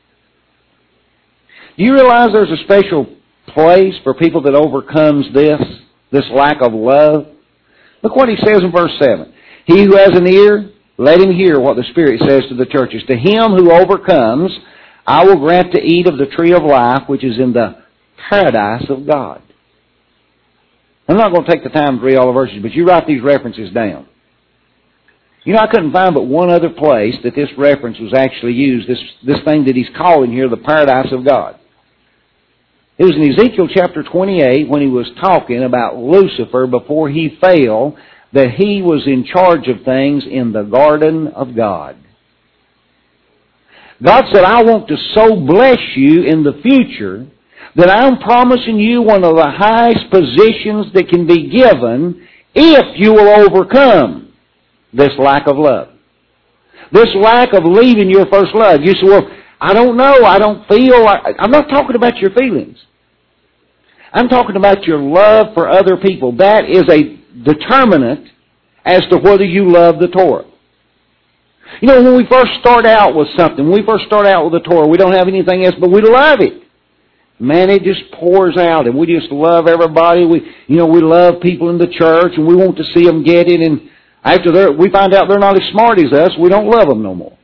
Do you realize there's a special place for people that overcomes this, this lack of love? Look what He says in verse seven. He who has an ear, let him hear what the Spirit says to the churches. To him who overcomes, I will grant to eat of the tree of life, which is in the paradise of God. I'm not going to take the time to read all the verses, but you write these references down. You know, I couldn't find but one other place that this reference was actually used, this, this thing that he's calling here the paradise of God. It was in Ezekiel chapter twenty-eight when he was talking about Lucifer before he fell, that he was in charge of things in the garden of God. God said, I want to so bless you in the future that I'm promising you one of the highest positions that can be given if you will overcome this lack of love. This lack of leaving your first love. You say, well, I don't know, I don't feel like... I'm not talking about your feelings. I'm talking about your love for other people. That is a determinant as to whether you love the Torah. You know, when we first start out with something, when we first start out with the Torah, we don't have anything else, but we love it. Man, it just pours out, and we just love everybody. We, you know, we love people in the church, and we want to see them get it, and after we find out they're not as smart as us, we don't love them no more.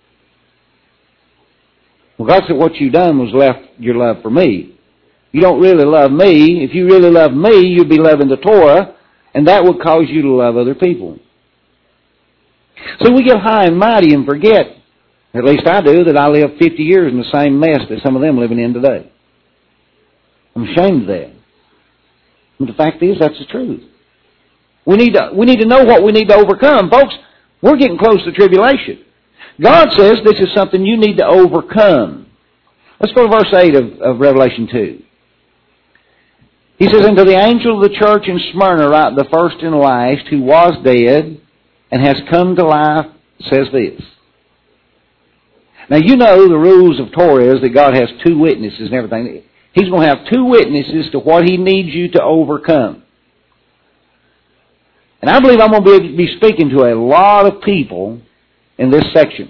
Well, God said, what you done was left your love for me. You don't really love me. If you really love me, you'd be loving the Torah, and that would cause you to love other people. So we get high and mighty and forget, at least I do, that I lived fifty years in the same mess that some of them living in today. I'm ashamed of that. But the fact is, that's the truth. We need to, we need to know what we need to overcome. Folks, we're getting close to tribulation. God says this is something you need to overcome. Let's go to verse eight of, of Revelation two. He says, and to the angel of the church in Smyrna write, the first and last, who was dead and has come to life, says this. Now you know the rules of Torah is that God has two witnesses and everything. He's going to have two witnesses to what He needs you to overcome. And I believe I'm going to be speaking to a lot of people in this section.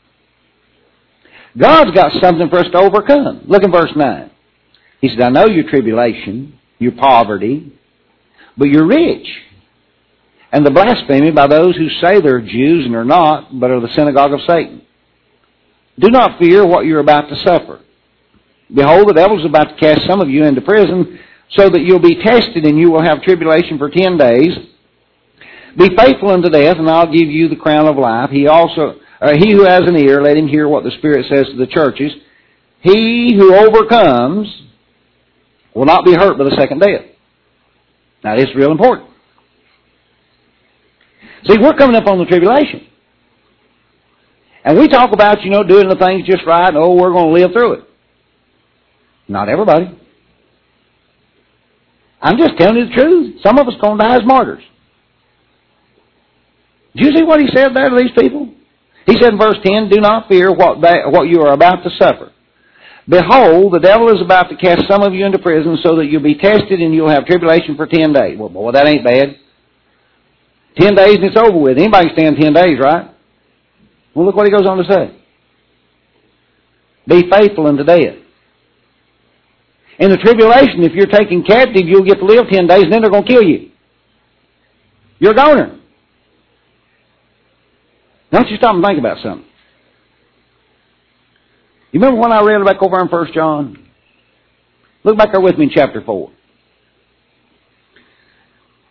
God's got something for us to overcome. Look in verse nine. He said, I know your tribulation, your poverty, but you're rich. And the blasphemy by those who say they're Jews and are not, but are the synagogue of Satan. Do not fear what you're about to suffer. Behold, the devil is about to cast some of you into prison, so that you'll be tested, and you will have tribulation for ten days. Be faithful unto death, and I'll give you the crown of life. He also, uh, he who has an ear, let him hear what the Spirit says to the churches. He who overcomes will not be hurt by the second death. Now, this is real important. See, we're coming up on the tribulation. And we talk about, you know, doing the things just right, and oh, we're going to live through it. Not everybody. I'm just telling you the truth. Some of us are going to die as martyrs. Do you see what he said there to these people? He said in verse ten, do not fear what, they, what you are about to suffer. Behold, the devil is about to cast some of you into prison so that you'll be tested and you'll have tribulation for ten days. Well, boy, that ain't bad. Ten days and it's over with. Anybody can stand ten days, right? Well, look what he goes on to say. Be faithful unto death. In the tribulation, if you're taken captive, you'll get to live ten days and then they're going to kill you. You're a goner. Now, don't you stop and think about something. You remember when I read back over in First John? Look back there with me in chapter four.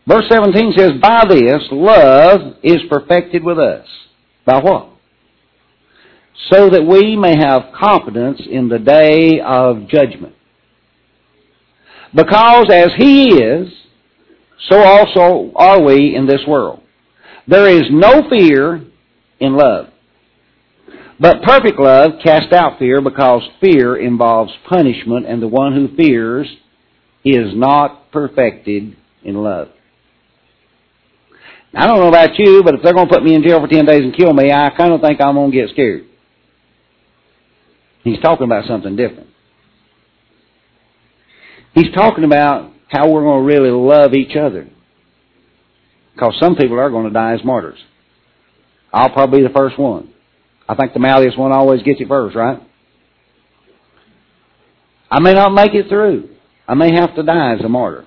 Verse seventeen says, by this love is perfected with us. By what? So that we may have confidence in the day of judgment. Because as He is, so also are we in this world. There is no fear in love. But perfect love casts out fear, because fear involves punishment, and the one who fears is not perfected in love. I don't know about you, but if they're going to put me in jail for ten days and kill me, I kind of think I'm going to get scared. He's talking about something different. He's talking about how we're going to really love each other. Because some people are going to die as martyrs. I'll probably be the first one. I think the mouthiest one always gets it first, right? I may not make it through. I may have to die as a martyr.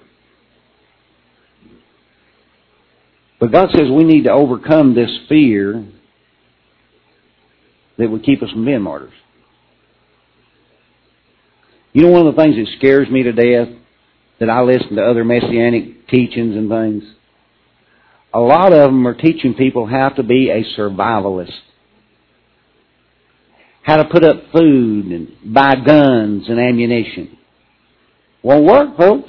But God says we need to overcome this fear that would keep us from being martyrs. You know, one of the things that scares me to death, that I listen to other messianic teachings and things, a lot of them are teaching people how to be a survivalist. How to put up food and buy guns and ammunition. Won't work, folks.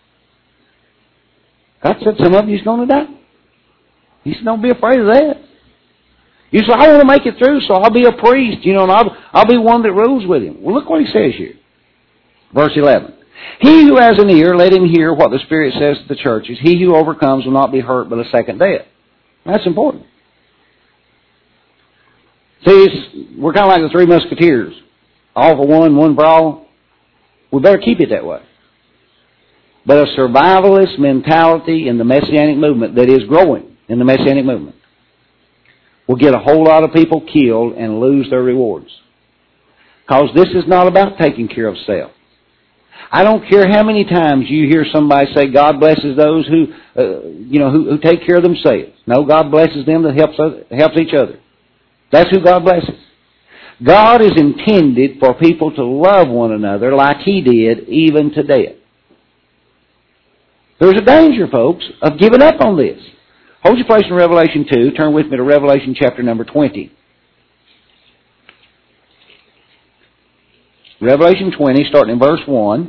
God said some of you's going to die. He said, don't be afraid of that. You say, I want to make it through, so I'll be a priest, you know, and I'll, I'll be one that rules with Him. Well, look what He says here. Verse eleven. He who has an ear, let him hear what the Spirit says to the churches. He who overcomes will not be hurt by the second death. That's important. See, it's, we're kind of like the Three Musketeers. All for one, one for all. We better keep it that way. But a survivalist mentality in the Messianic movement that is growing in the Messianic movement will get a whole lot of people killed and lose their rewards. Because this is not about taking care of self. I don't care how many times you hear somebody say, God blesses those who, uh, you know, who, who take care of themselves. No, God blesses them that helps, helps each other. That's who God blesses. God is intended for people to love one another like He did even to death. There's a danger, folks, of giving up on this. Hold your place in Revelation two. Turn with me to Revelation chapter number twenty. Revelation twenty, starting in verse one.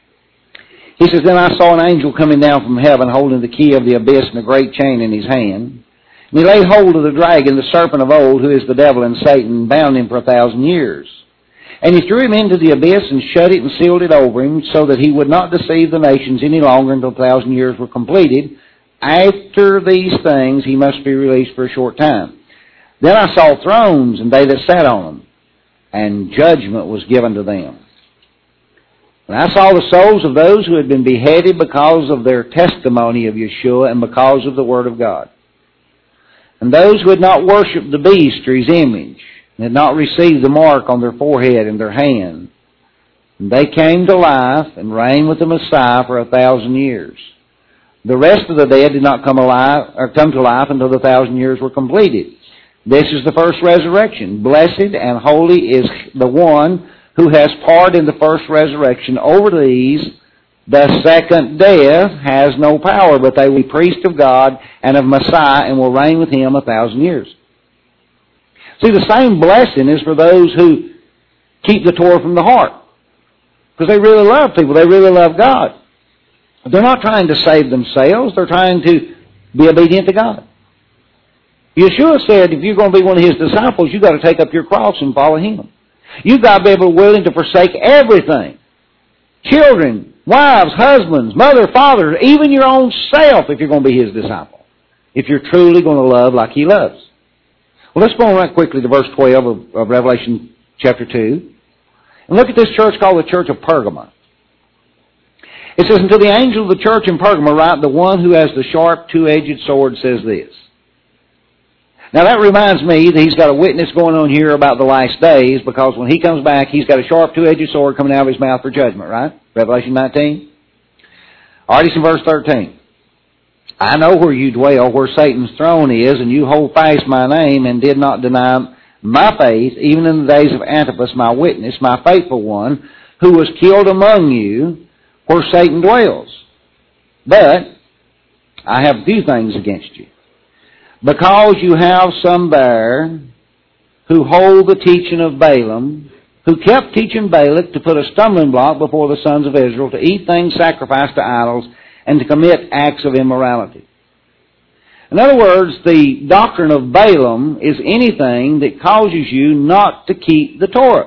He says, Then I saw an angel coming down from heaven, holding the key of the abyss and a great chain in his hand. And he laid hold of the dragon, the serpent of old, who is the devil and Satan, and bound him for a thousand years. And he threw him into the abyss and shut it and sealed it over him, so that he would not deceive the nations any longer until a thousand years were completed. After these things he must be released for a short time. Then I saw thrones, and they that sat on them, and judgment was given to them. And I saw the souls of those who had been beheaded because of their testimony of Yeshua and because of the Word of God. And those who had not worshipped the beast or his image, and had not received the mark on their forehead and their hand, and they came to life and reigned with the Messiah for a thousand years. The rest of the dead did not come alive or come to life until the thousand years were completed. This is the first resurrection. Blessed and holy is the one who has part in the first resurrection. Over these, the second death has no power, but they will be priests of God and of Messiah and will reign with Him a thousand years. See, the same blessing is for those who keep the Torah from the heart. Because they really love people. They really love God. They're not trying to save themselves. They're trying to be obedient to God. Yeshua said, if you're going to be one of His disciples, you've got to take up your cross and follow Him. You've got to be able, willing to forsake everything. Children, wives, husbands, mother, father, even your own self if you're going to be His disciple. If you're truly going to love like He loves. Well, let's go on right quickly to verse twelve of, of Revelation chapter two. And look at this church called the Church of Pergamum. It says, Unto the angel of the church in Pergamum write, the one who has the sharp two-edged sword says this. Now that reminds me that he's got a witness going on here about the last days, because when he comes back, he's got a sharp two-edged sword coming out of his mouth for judgment, right? Revelation nineteen. All right, it's in verse thirteen. I know where you dwell, where Satan's throne is, and you hold fast my name and did not deny my faith, even in the days of Antipas, my witness, my faithful one, who was killed among you, where Satan dwells. But I have a few things against you. Because you have some there who hold the teaching of Balaam, who kept teaching Balak to put a stumbling block before the sons of Israel, to eat things sacrificed to idols, and to commit acts of immorality. In other words, the doctrine of Balaam is anything that causes you not to keep the Torah.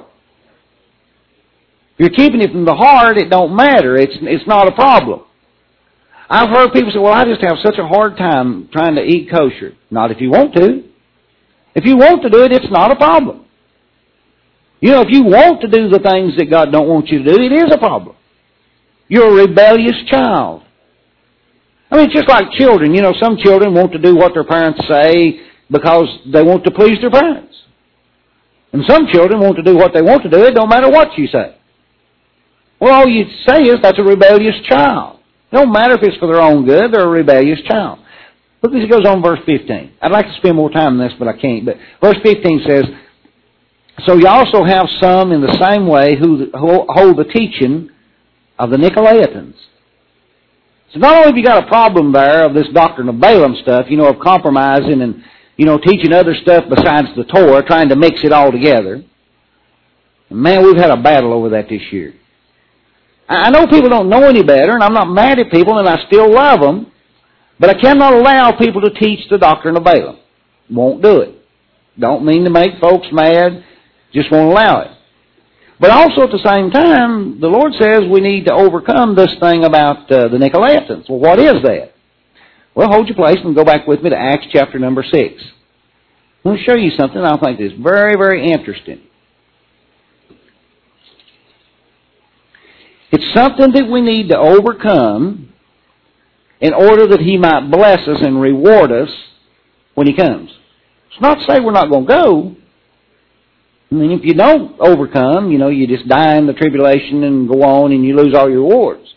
If you're keeping it from the heart, it don't matter. It's, it's not a problem. I've heard people say, well, I just have such a hard time trying to eat kosher. Not if you want to. If you want to do it, it's not a problem. You know, if you want to do the things that God don't want you to do, it is a problem. You're a rebellious child. I mean, it's just like children. You know, some children want to do what their parents say because they want to please their parents. And some children want to do what they want to do. It don't matter what you say. Well, all you say is that's a rebellious child. It don't matter if it's for their own good. They're a rebellious child. Look as it goes on verse fifteen. I'd like to spend more time on this, but I can't. But verse fifteen says, so you also have some in the same way who hold the teaching of the Nicolaitans. So not only have you got a problem there of this doctrine of Balaam stuff, you know, of compromising and, you know, teaching other stuff besides the Torah, trying to mix it all together. And man, we've had a battle over that this year. I know people don't know any better, and I'm not mad at people, and I still love them, but I cannot allow people to teach the doctrine of Balaam. Won't do it. Don't mean to make folks mad, just won't allow it. But also at the same time, the Lord says we need to overcome this thing about uh, the Nicolaitans. Well, what is that? Well, hold your place and go back with me to Acts chapter number six. I'm going to show you something I think is very, very interesting. It's something that we need to overcome in order that He might bless us and reward us when He comes. It's not to say we're not going to go. I mean, if you don't overcome, you know, you just die in the tribulation and go on and you lose all your rewards.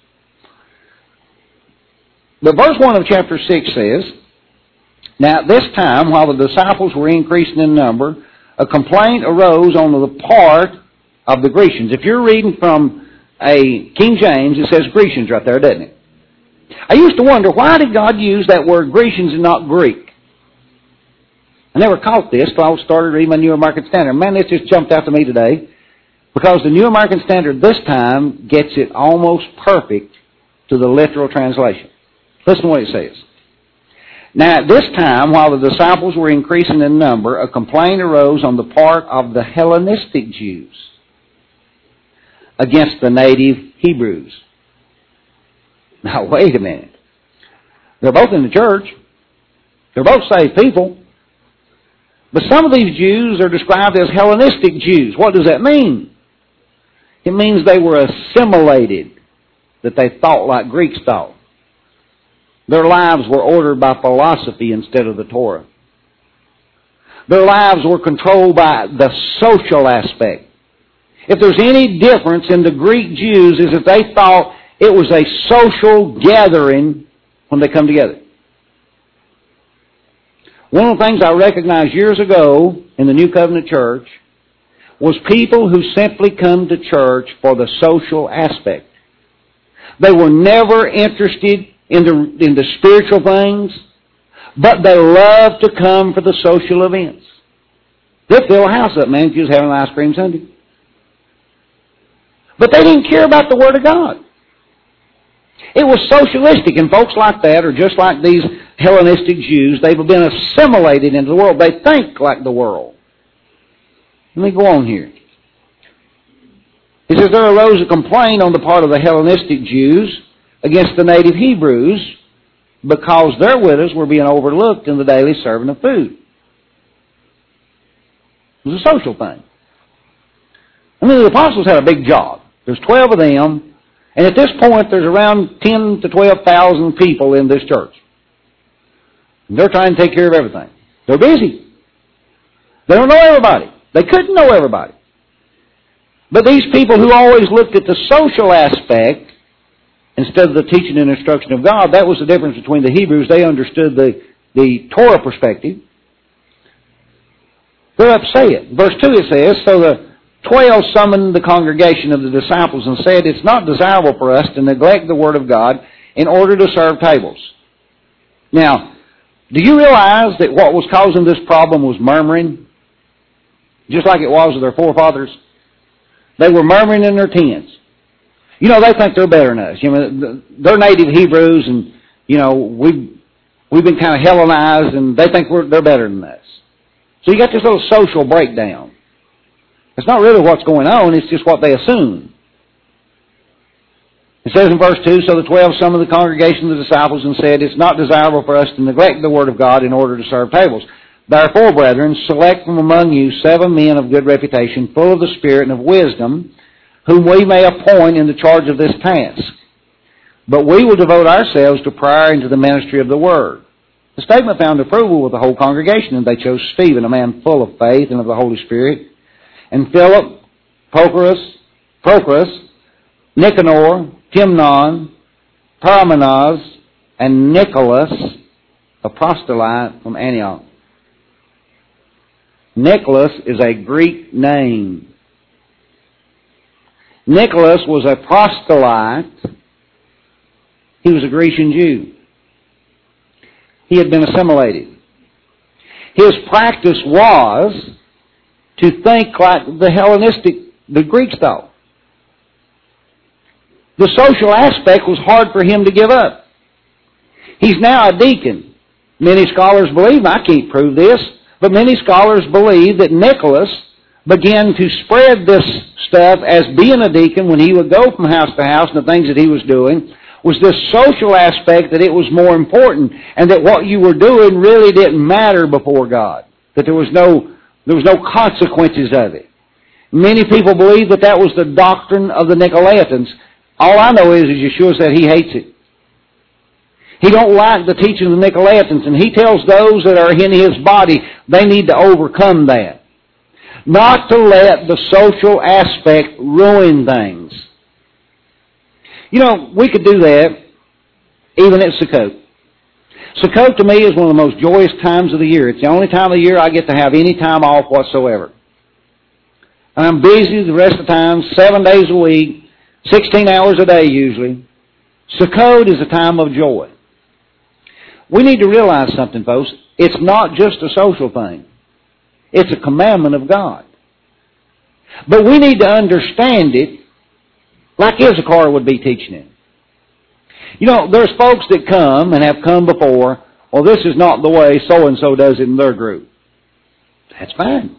But verse one of chapter six says, now at this time, while the disciples were increasing in number, a complaint arose on the part of the Grecians. If you're reading from a King James, it says Grecians right there, doesn't it? I used to wonder, why did God use that word Grecians and not Greek? I never caught this until I started reading my New American Standard. Man, this just jumped out to me today, because the New American Standard this time gets it almost perfect to the literal translation. Listen to what it says. Now at this time, while the disciples were increasing in number, a complaint arose on the part of the Hellenistic Jews against the native Hebrews. Now wait a minute. They're both in the church. They're both saved people. But some of these Jews are described as Hellenistic Jews. What does that mean? It means they were assimilated, that they thought like Greeks thought. Their lives were ordered by philosophy instead of the Torah. Their lives were controlled by the social aspect. If there's any difference in the Greek Jews, is that they thought it was a social gathering when they come together. One of the things I recognized years ago in the New Covenant Church was people who simply come to church for the social aspect. They were never interested in the, in the spiritual things, but they loved to come for the social events. They'd fill a house up, man, if you was having an ice cream Sunday. But they didn't care about the Word of God. It was socialistic, and folks like that are just like these Hellenistic Jews. They've been assimilated into the world. They think like the world. Let me go on here. It says, there arose a complaint on the part of the Hellenistic Jews against the native Hebrews because their widows were being overlooked in the daily serving of food. It was a social thing. I mean, the apostles had a big job. There's twelve of them, and at this point there's around ten to twelve thousand people in this church. And they're trying to take care of everything. They're busy. They don't know everybody. They couldn't know everybody. But these people who always looked at the social aspect instead of the teaching and instruction of God, that was the difference between the Hebrews. They understood the, the Torah perspective. They're upset. Verse two it says, so the twelve summoned the congregation of the disciples and said, it's not desirable for us to neglect the Word of God in order to serve tables. Now, do you realize that what was causing this problem was murmuring? Just like it was with their forefathers. They were murmuring in their tents. You know, they think they're better than us. You know, they're native Hebrews, and, you know, we've, we've been kind of Hellenized, and they think we're, they're better than us. So you got this little social breakdown. It's not really what's going on, it's just what they assume. It says in verse two, So the twelve summoned the congregation of the disciples and said, It's not desirable for us to neglect the word of God in order to serve tables. Therefore, brethren, select from among you seven men of good reputation, full of the Spirit and of wisdom, whom we may appoint in the charge of this task. But we will devote ourselves to prayer and to the ministry of the word. The statement found approval with the whole congregation, and they chose Stephen, a man full of faith and of the Holy Spirit, and Philip, Prochorus, Prochorus, Nicanor, Timnon, Parmenas, and Nicholas, a proselyte from Antioch. Nicholas is a Greek name. Nicholas was a proselyte. He was a Grecian Jew. He had been assimilated. His practice was to think like the Hellenistic, the Greeks thought. The social aspect was hard for him to give up. He's now a deacon. Many scholars believe, I can't prove this, but many scholars believe that Nicholas began to spread this stuff as being a deacon when he would go from house to house, and the things that he was doing was this social aspect, that it was more important, and that what you were doing really didn't matter before God, that there was no there was no consequences of it. Many people believe that that was the doctrine of the Nicolaitans. All I know is, is Yeshua said he hates it. He don't like the teaching of the Nicolaitans, and he tells those that are in his body they need to overcome that. Not to let the social aspect ruin things. You know, we could do that even at Sukkot. Sukkot to me is one of the most joyous times of the year. It's the only time of the year I get to have any time off whatsoever. And I'm busy the rest of the time, seven days a week, sixteen hours a day usually. Sukkot is a time of joy. We need to realize something, folks. It's not just a social thing. It's a commandment of God. But we need to understand it like Issachar would be teaching it. You know, there's folks that come and have come before, well, this is not the way so-and-so does it in their group. That's fine.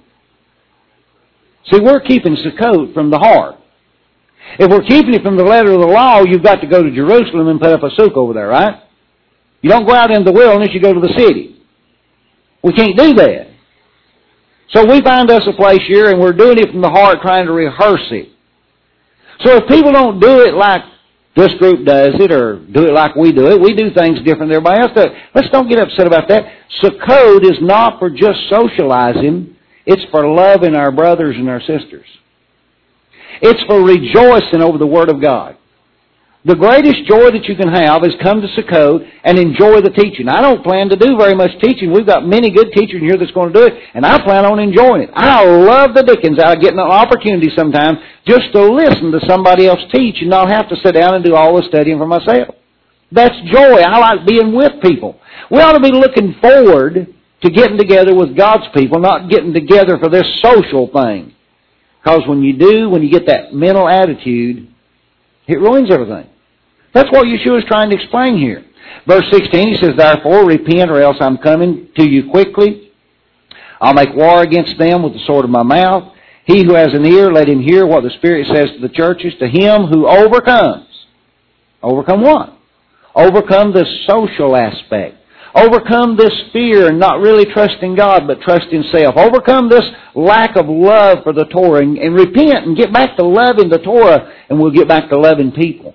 See, we're keeping Sukkot from the heart. If we're keeping it from the letter of the law, you've got to go to Jerusalem and put up a sukkah over there, right? You don't go out into the wilderness, you go to the city. We can't do that. So we find us a place here, and we're doing it from the heart, trying to rehearse it. So if people don't do it like this group does it, or do it like we do it, we do things different than everybody else does. Let's don't get upset about that. Sukkot is not for just socializing. It's for loving our brothers and our sisters. It's for rejoicing over the Word of God. The greatest joy that you can have is come to Sukkot and enjoy the teaching. I don't plan to do very much teaching. We've got many good teachers here that's going to do it, and I plan on enjoying it. I love the dickens out of getting an opportunity sometimes just to listen to somebody else teach and not have to sit down and do all the studying for myself. That's joy. I like being with people. We ought to be looking forward to getting together with God's people, not getting together for this social thing. Because when you do, when you get that mental attitude, it ruins everything. That's what Yeshua is trying to explain here. Verse sixteen, he says, Therefore repent, or else I'm coming to you quickly. I'll make war against them with the sword of my mouth. He who has an ear, let him hear what the Spirit says to the churches. To him who overcomes. Overcome what? Overcome the social aspect. Overcome this fear and not really trusting God, but trust in self. Overcome this lack of love for the Torah and, and repent and get back to loving the Torah, and we'll get back to loving people.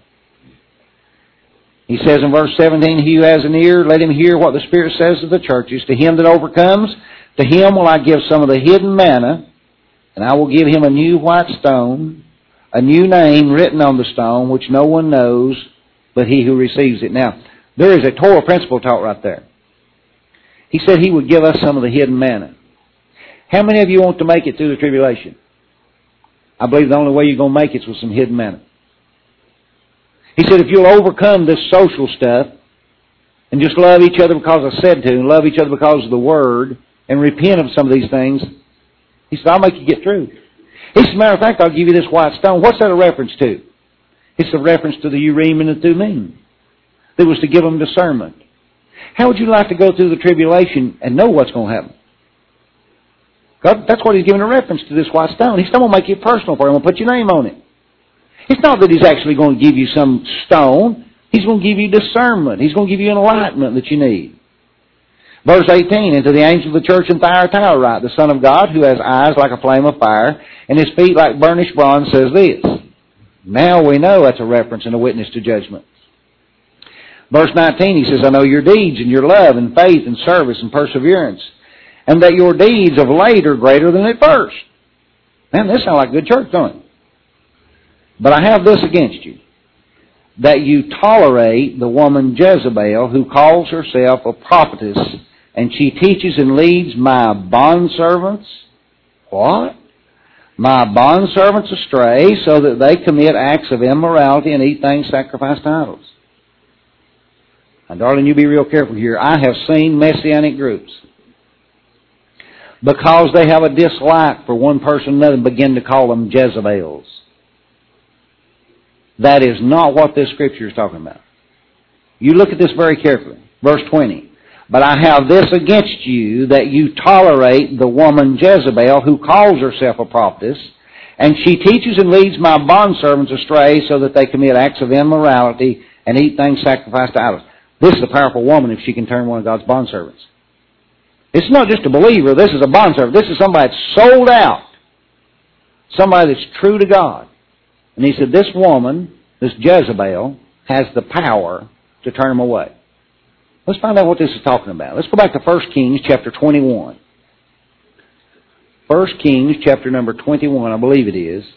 He says in verse seventeen, He who has an ear, let him hear what the Spirit says to the churches. To him that overcomes, to him will I give some of the hidden manna, and I will give him a new white stone, a new name written on the stone, which no one knows but he who receives it. Now, there is a Torah principle taught right there. He said He would give us some of the hidden manna. How many of you want to make it through the tribulation? I believe the only way you're going to make it is with some hidden manna. He said if you'll overcome this social stuff, and just love each other because I said to, and love each other because of the Word, and repent of some of these things, he said, I'll make you get through. He said, as a matter of fact, I'll give you this white stone. What's that a reference to? It's a reference to the Urim and the Thummim. It was to give them discernment. How would you like to go through the tribulation and know what's going to happen? God, that's what He's giving a reference to this white stone. He's still going to make it personal for you. I'm going to put your name on it. It's not that He's actually going to give you some stone. He's going to give you discernment. He's going to give you enlightenment that you need. Verse eighteen, and to the angel of the church in Thyatira write, the Son of God, who has eyes like a flame of fire, and His feet like burnished bronze, says this. Now we know that's a reference and a witness to judgment. Verse nineteen, he says, I know your deeds and your love and faith and service and perseverance, and that your deeds of late are greater than at first. Man, this sounds like a good church, don't it? But I have this against you, that you tolerate the woman Jezebel, who calls herself a prophetess, and she teaches and leads my bondservants. What? My bondservants astray, so that they commit acts of immorality and eat things sacrificed to idols. Now, darling, you be real careful here. I have seen Messianic groups, because they have a dislike for one person or another, begin to call them Jezebels. That is not what this Scripture is talking about. You look at this very carefully. Verse twenty. But I have this against you, that you tolerate the woman Jezebel, who calls herself a prophetess, and she teaches and leads my bondservants astray, so that they commit acts of immorality and eat things sacrificed to idols. This is a powerful woman if she can turn one of God's bondservants. It's not just a believer. This is a bondservant. This is somebody that's sold out. Somebody that's true to God. And he said, this woman, this Jezebel, has the power to turn them away. Let's find out what this is talking about. Let's go back to First Kings chapter twenty-one. First Kings chapter number twenty-one, I believe it is.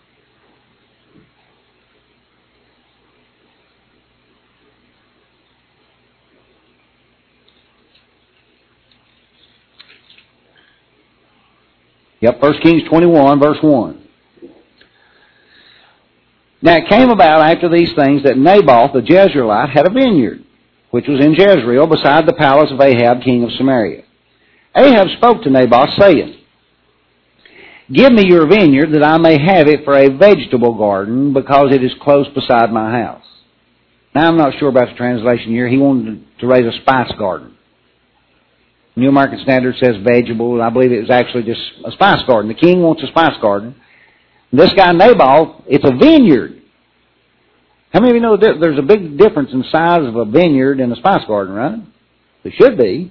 Yep, First Kings twenty-one, verse one. Now it came about after these things that Naboth the Jezreelite had a vineyard, which was in Jezreel, beside the palace of Ahab, king of Samaria. Ahab spoke to Naboth, saying, Give me your vineyard, that I may have it for a vegetable garden, because it is close beside my house. Now I'm not sure about the translation here. He wanted to raise a spice garden. New American Standard says vegetable, and I believe it was actually just a spice garden. The king wants a spice garden. This guy Naboth, it's a vineyard. How many of you know that there's a big difference in size of a vineyard and a spice garden, right? There should be.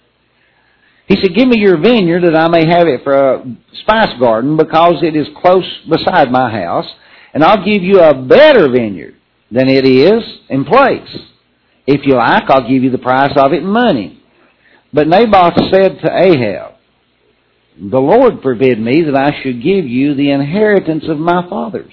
He said, give me your vineyard that I may have it for a spice garden, because it is close beside my house, and I'll give you a better vineyard than it is in place. If you like, I'll give you the price of it in money. But Naboth said to Ahab, the Lord forbid me that I should give you the inheritance of my fathers.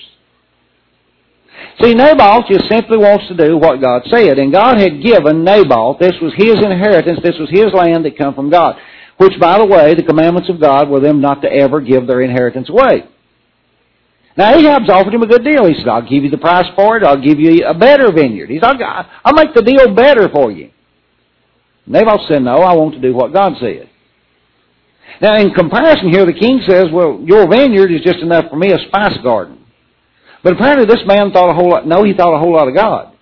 See, Naboth just simply wants to do what God said. And God had given Naboth, this was his inheritance, this was his land that come from God. Which, by the way, the commandments of God were them not to ever give their inheritance away. Now, Ahab's offered him a good deal. He said, I'll give you the price for it. I'll give you a better vineyard. He said, I'll, I'll make the deal better for you. Naboth said, no, I want to do what God said. Now, in comparison here, the king says, well, your vineyard is just enough for me, a spice garden. But apparently this man thought a whole lot, no, he thought a whole lot of God.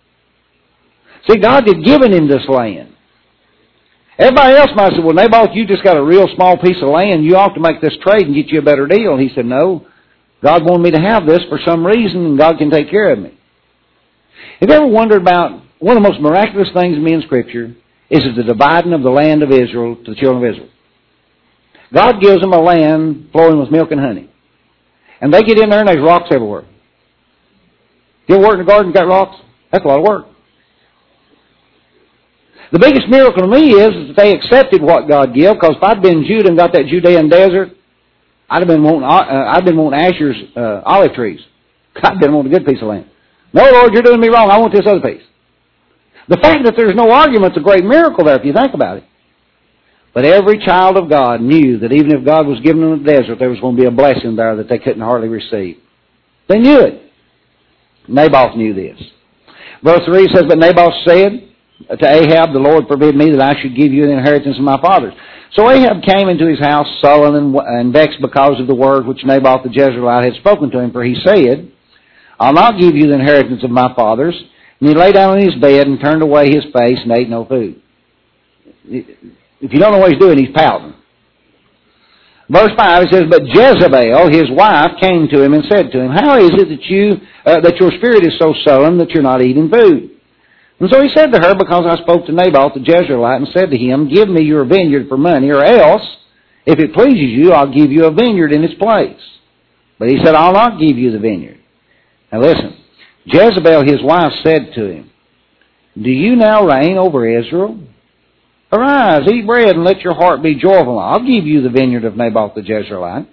See, God had given him this land. Everybody else might say, well, Naboth, you just got a real small piece of land. You ought to make this trade and get you a better deal. He said, no, God wanted me to have this for some reason, and God can take care of me. Have you ever wondered about one of the most miraculous things in Scripture is the dividing of the land of Israel to the children of Israel. God gives them a land flowing with milk and honey. And they get in there and there's rocks everywhere. You ever work in a garden and got rocks? That's a lot of work. The biggest miracle to me is, is that they accepted what God gave, because if I'd been Judah and got that Judean desert, I'd have been wanting, uh, I'd been wanting Asher's uh, olive trees. I'd been wanting a good piece of land. No, Lord, you're doing me wrong. I want this other piece. The fact that there's no argument is a great miracle there if you think about it. But every child of God knew that even if God was giving them the desert, there was going to be a blessing there that they couldn't hardly receive. They knew it. Naboth knew this. Verse three says, But Naboth said, to Ahab, the Lord forbid me that I should give you the inheritance of my fathers. So Ahab came into his house sullen and, and vexed because of the word which Naboth the Jezreelite had spoken to him. For he said, I'll not give you the inheritance of my fathers. And he lay down on his bed and turned away his face and ate no food. If you don't know what he's doing, he's pouting. Verse five, it says, But Jezebel, his wife, came to him and said to him, How is it that you uh, that your spirit is so sullen that you're not eating food? And so he said to her, Because I spoke to Naboth the Jezreelite and said to him, Give me your vineyard for money, or else, if it pleases you, I'll give you a vineyard in its place. But he said, I'll not give you the vineyard. Now listen, Jezebel, his wife, said to him, Do you now reign over Israel? Arise, eat bread, and let your heart be joyful. I'll give you the vineyard of Naboth the Jezreelite.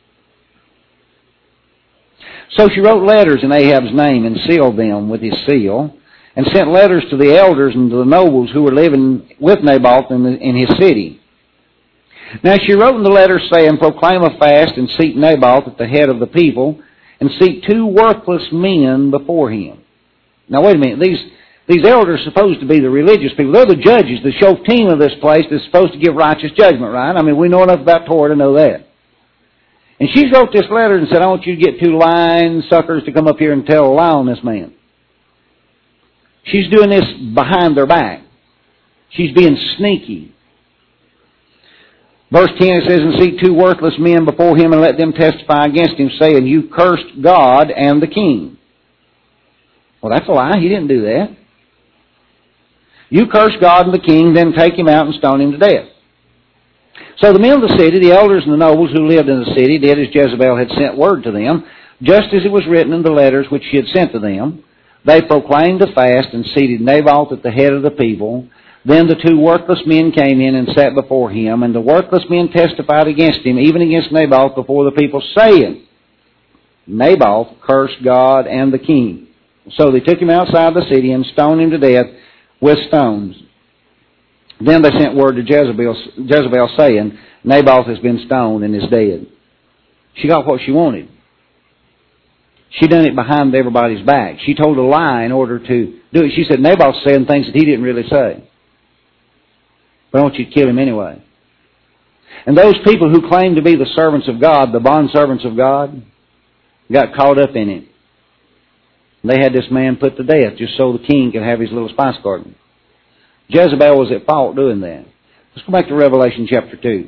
So she wrote letters in Ahab's name and sealed them with his seal, and sent letters to the elders and to the nobles who were living with Naboth in, the, in his city. Now she wrote in the letters, saying, Proclaim a fast and seat Naboth at the head of the people, and seat two worthless men before him. Now wait a minute, these these elders are supposed to be the religious people. They're the judges, the shoftim of this place that's supposed to give righteous judgment, right? I mean, we know enough about Torah to know that. And she wrote this letter and said, I want you to get two lying suckers to come up here and tell a lie on this man. She's doing this behind their back. She's being sneaky. Verse ten, it says, And seek two worthless men before him, and let them testify against him, saying, You cursed God and the king. Well, that's a lie. He didn't do that. You cursed God and the king, then take him out and stone him to death. So the men of the city, the elders and the nobles who lived in the city, did as Jezebel had sent word to them, just as it was written in the letters which she had sent to them. They proclaimed a fast and seated Naboth at the head of the people. Then the two worthless men came in and sat before him, and the worthless men testified against him, even against Naboth, before the people, saying, Naboth cursed God and the king. So they took him outside the city and stoned him to death with stones. Then they sent word to Jezebel, Jezebel saying, Naboth has been stoned and is dead. She got what she wanted. She done it behind everybody's back. She told a lie in order to do it. She said, Naboth's saying things that he didn't really say. But I want you to kill him anyway. And those people who claimed to be the servants of God, the bondservants of God, got caught up in it. They had this man put to death just so the king could have his little spice garden. Jezebel was at fault doing that. Let's go back to Revelation chapter two.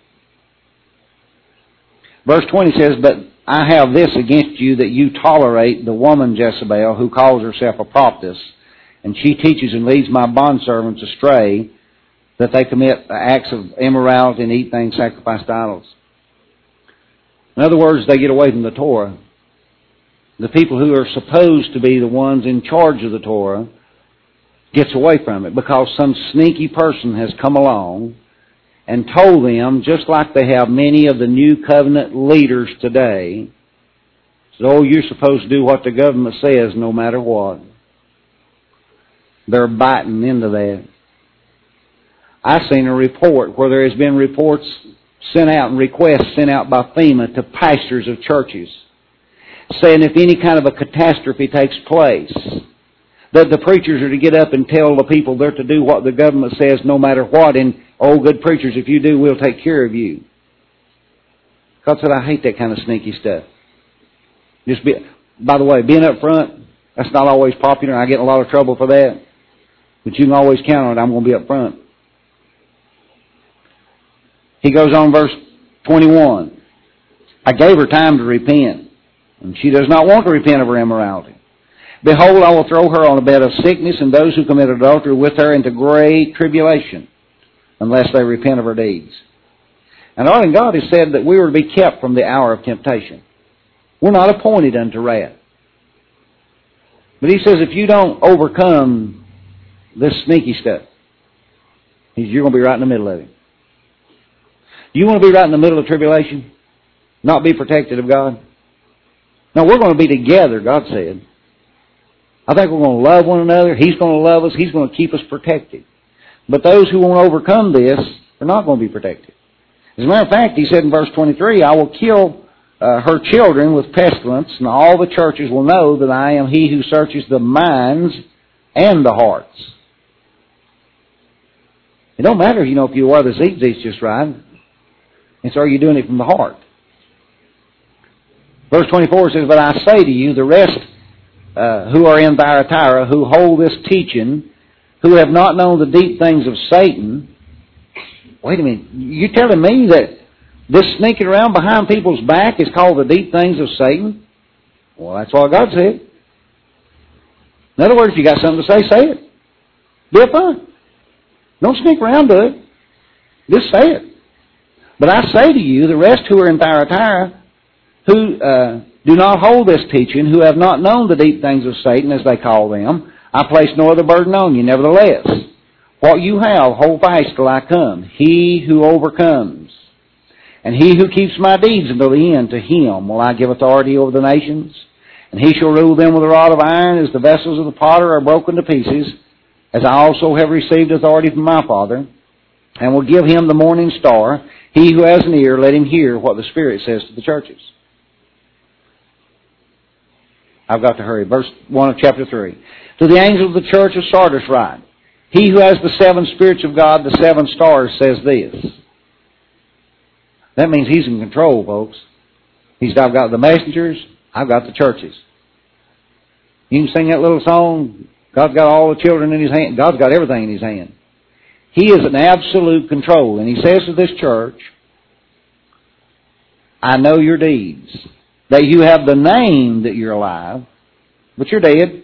Verse twenty says, But I have this against you, that you tolerate the woman Jezebel, who calls herself a prophetess, and she teaches and leads my bondservants astray, that they commit acts of immorality and eat things sacrificed to idols. In other words, they get away from the Torah. The people who are supposed to be the ones in charge of the Torah gets away from it because some sneaky person has come along and told them, just like they have many of the New Covenant leaders today, said, oh, you're supposed to do what the government says no matter what. They're biting into that. I've seen a report where there has been reports sent out and requests sent out by FEMA to pastors of churches saying if any kind of a catastrophe takes place, that the preachers are to get up and tell the people they're to do what the government says no matter what, and, oh, good preachers, if you do, we'll take care of you. God said, I hate that kind of sneaky stuff. Just be, by the way, being up front, that's not always popular. I get in a lot of trouble for that. But you can always count on it. I'm going to be up front. He goes on, verse twenty-one. I gave her time to repent, and she does not want to repent of her immorality. Behold, I will throw her on a bed of sickness, and those who commit adultery with her into great tribulation, unless they repent of her deeds. And darling, God has said that we were to be kept from the hour of temptation. We're not appointed unto wrath. But He says if you don't overcome this sneaky stuff, you're going to be right in the middle of it. Do you want to be right in the middle of tribulation? Not be protected of God? No, we're going to be together, God said. I think we're going to love one another. He's going to love us. He's going to keep us protected. But those who won't overcome this are not going to be protected. As a matter of fact, He said in verse twenty-three, I will kill uh, her children with pestilence, and all the churches will know that I am He who searches the minds and the hearts. It don't matter, you know, if you wear the zits just right. And so are you doing it from the heart? Verse twenty-four says, But I say to you, the rest uh, who are in Thyatira, who hold this teaching, who have not known the deep things of Satan. Wait a minute, you're telling me that this sneaking around behind people's back is called the deep things of Satan? Well, that's what God said. In other words, if you got something to say, say it. Be upfront. Don't sneak around to it. Just say it. But I say to you, the rest who are in Thyatira, who uh, do not hold this teaching, who have not known the deep things of Satan, as they call them, I place no other burden on you. Nevertheless, what you have, hold fast till I come. He who overcomes, and he who keeps my deeds until the end, to him will I give authority over the nations. And he shall rule them with a rod of iron, as the vessels of the potter are broken to pieces, as I also have received authority from my Father, and will give him the morning star. He who has an ear, let him hear what the Spirit says to the churches. I've got to hurry. Verse one of chapter three. To the angel of the church of Sardis write, He who has the seven spirits of God, the seven stars, says this. That means he's in control, folks. He's, I've got the messengers, I've got the churches. You can sing that little song, God's got all the children in His hand. God's got everything in His hand. He is in absolute control. And He says to this church, I know your deeds. That you have the name that you're alive, but you're dead.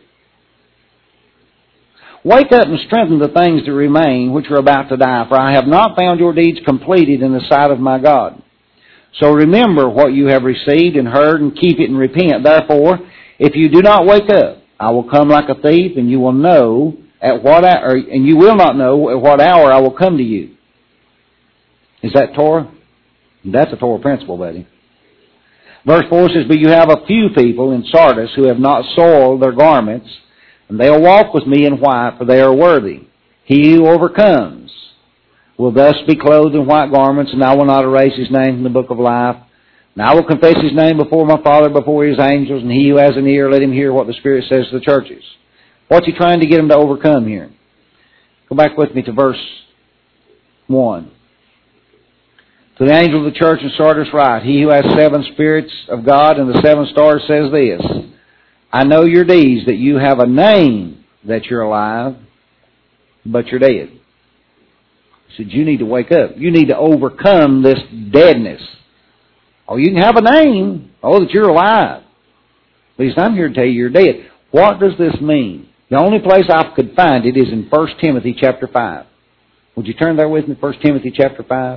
Wake up and strengthen the things that remain, which are about to die, for I have not found your deeds completed in the sight of my God. So remember what you have received and heard, and keep it and repent. Therefore, if you do not wake up, I will come like a thief, and you will know at what hour, and you will not know at what hour I will come to you. Is that Torah? That's a Torah principle, buddy. Verse four says, But you have a few people in Sardis who have not soiled their garments, and they'll walk with me in white, for they are worthy. He who overcomes will thus be clothed in white garments, and I will not erase his name from the book of life. And I will confess his name before my Father, before his angels, and he who has an ear, let him hear what the Spirit says to the churches. What's he trying to get them to overcome here? Go back with me to verse one. To the angel of the church in Sardis write, He who has seven spirits of God and the seven stars says this, I know your deeds, that you have a name that you're alive, but you're dead. He said, you need to wake up. You need to overcome this deadness. Oh, you can have a name, oh, that you're alive. But he said, I'm here to tell you you're dead. What does this mean? The only place I could find it is in First Timothy chapter five. Would you turn there with me, First Timothy chapter five?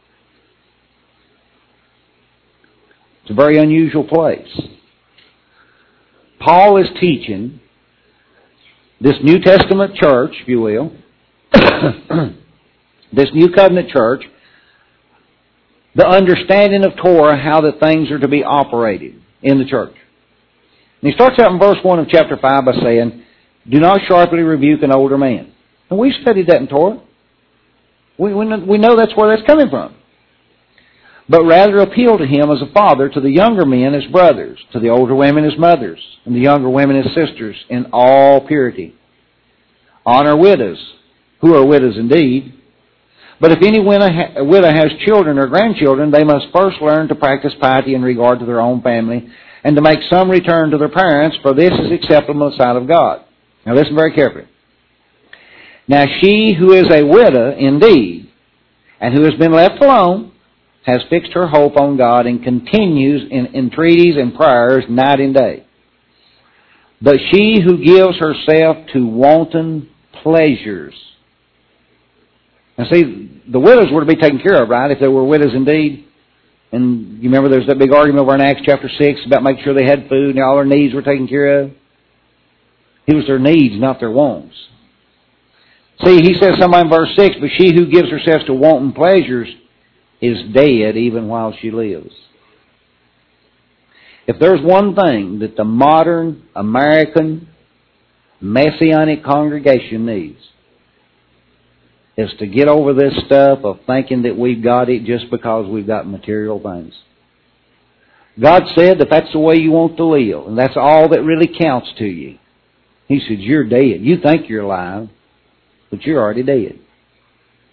It's a very unusual place. Paul is teaching this New Testament church, if you will, this New Covenant church, the understanding of Torah, how that things are to be operated in the church. And he starts out in verse one of chapter five by saying, Do not sharply rebuke an older man. And we studied that in Torah. We, we, know, we know that's where that's coming from. But rather appeal to him as a father, to the younger men as brothers, to the older women as mothers, and the younger women as sisters, in all purity. Honor widows, who are widows indeed. But if any widow has children or grandchildren, they must first learn to practice piety in regard to their own family, and to make some return to their parents, for this is acceptable in the sight of God. Now listen very carefully. Now she who is a widow indeed, and who has been left alone, has fixed her hope on God, and continues in entreaties and prayers night and day. But she who gives herself to wanton pleasures. Now see, the widows were to be taken care of, right? If they were widows indeed. And you remember there's that big argument over in Acts chapter six about making sure they had food and all their needs were taken care of. It was their needs, not their wants. See, he says somewhere in verse six, But she who gives herself to wanton pleasures is dead even while she lives. If there's one thing that the modern American Messianic congregation needs, is to get over this stuff of thinking that we've got it just because we've got material things. God said that that's the way you want to live, and that's all that really counts to you. He said, you're dead. You think you're alive, but you're already dead.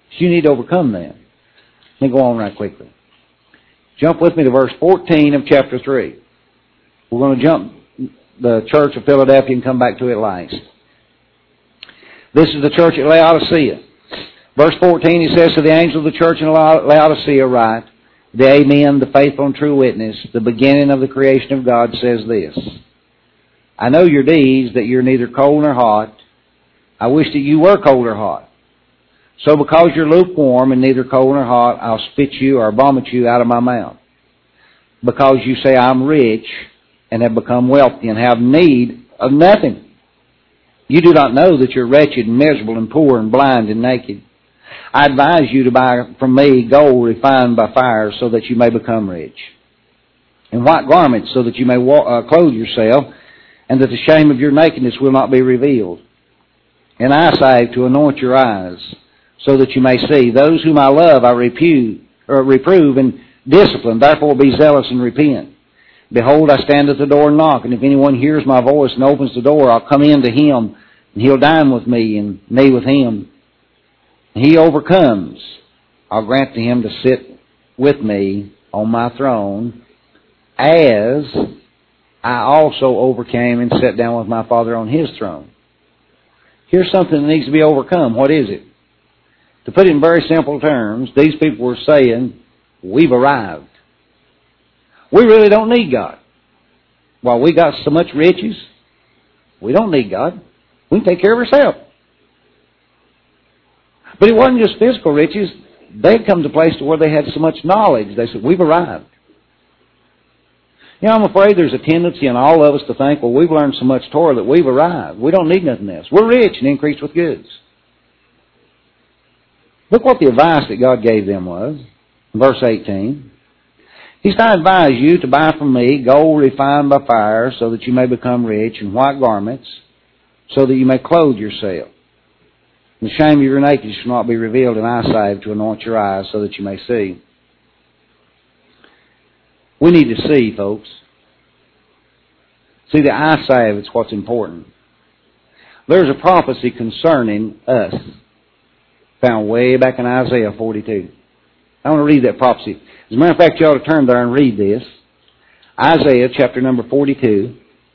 So you need to overcome that. Let me go on right quickly. Jump with me to verse fourteen of chapter three. We're going to jump the church of Philadelphia and come back to it last. This is the church at Laodicea. Verse fourteen, he says, to the angel of the church in Laodicea write, the Amen, the faithful and true witness, the beginning of the creation of God, says this. I know your deeds, that you're neither cold nor hot. I wish that you were cold or hot. So because you're lukewarm and neither cold nor hot, I'll spit you or vomit you out of my mouth. Because you say, I'm rich and have become wealthy and have need of nothing. You do not know that you're wretched and miserable and poor and blind and naked. I advise you to buy from me gold refined by fire so that you may become rich, and white garments so that you may walk, uh, clothe yourself, and that the shame of your nakedness will not be revealed. And eyesight to anoint your eyes so that you may see. Those whom I love I reprove, or reprove and discipline. Therefore be zealous and repent. Behold, I stand at the door and knock, and if anyone hears my voice and opens the door, I'll come in to him, and he'll dine with me, and me with him. And he overcomes, I'll grant to him to sit with me on my throne, as I also overcame and sat down with my Father on his throne. Here's something that needs to be overcome. What is it? To put it in very simple terms, these people were saying, we've arrived. We really don't need God. While we got so much riches, we don't need God. We can take care of ourselves. But it wasn't just physical riches. They'd come to a place to where they had so much knowledge. They said, we've arrived. You know, I'm afraid there's a tendency in all of us to think, well, we've learned so much Torah that we've arrived. We don't need nothing else. We're rich and increased with goods. Look what the advice that God gave them was. In verse eighteen. He said, I advise you to buy from me gold refined by fire so that you may become rich, and white garments so that you may clothe yourself. And the shame of your nakedness shall not be revealed, and eyesight to anoint your eyes so that you may see. We need to see, folks. See, the eyesight is what's important. There's a prophecy concerning us found way back in Isaiah forty-two. I want to read that prophecy. As a matter of fact, you ought to turn there and read this. Isaiah chapter number forty-two.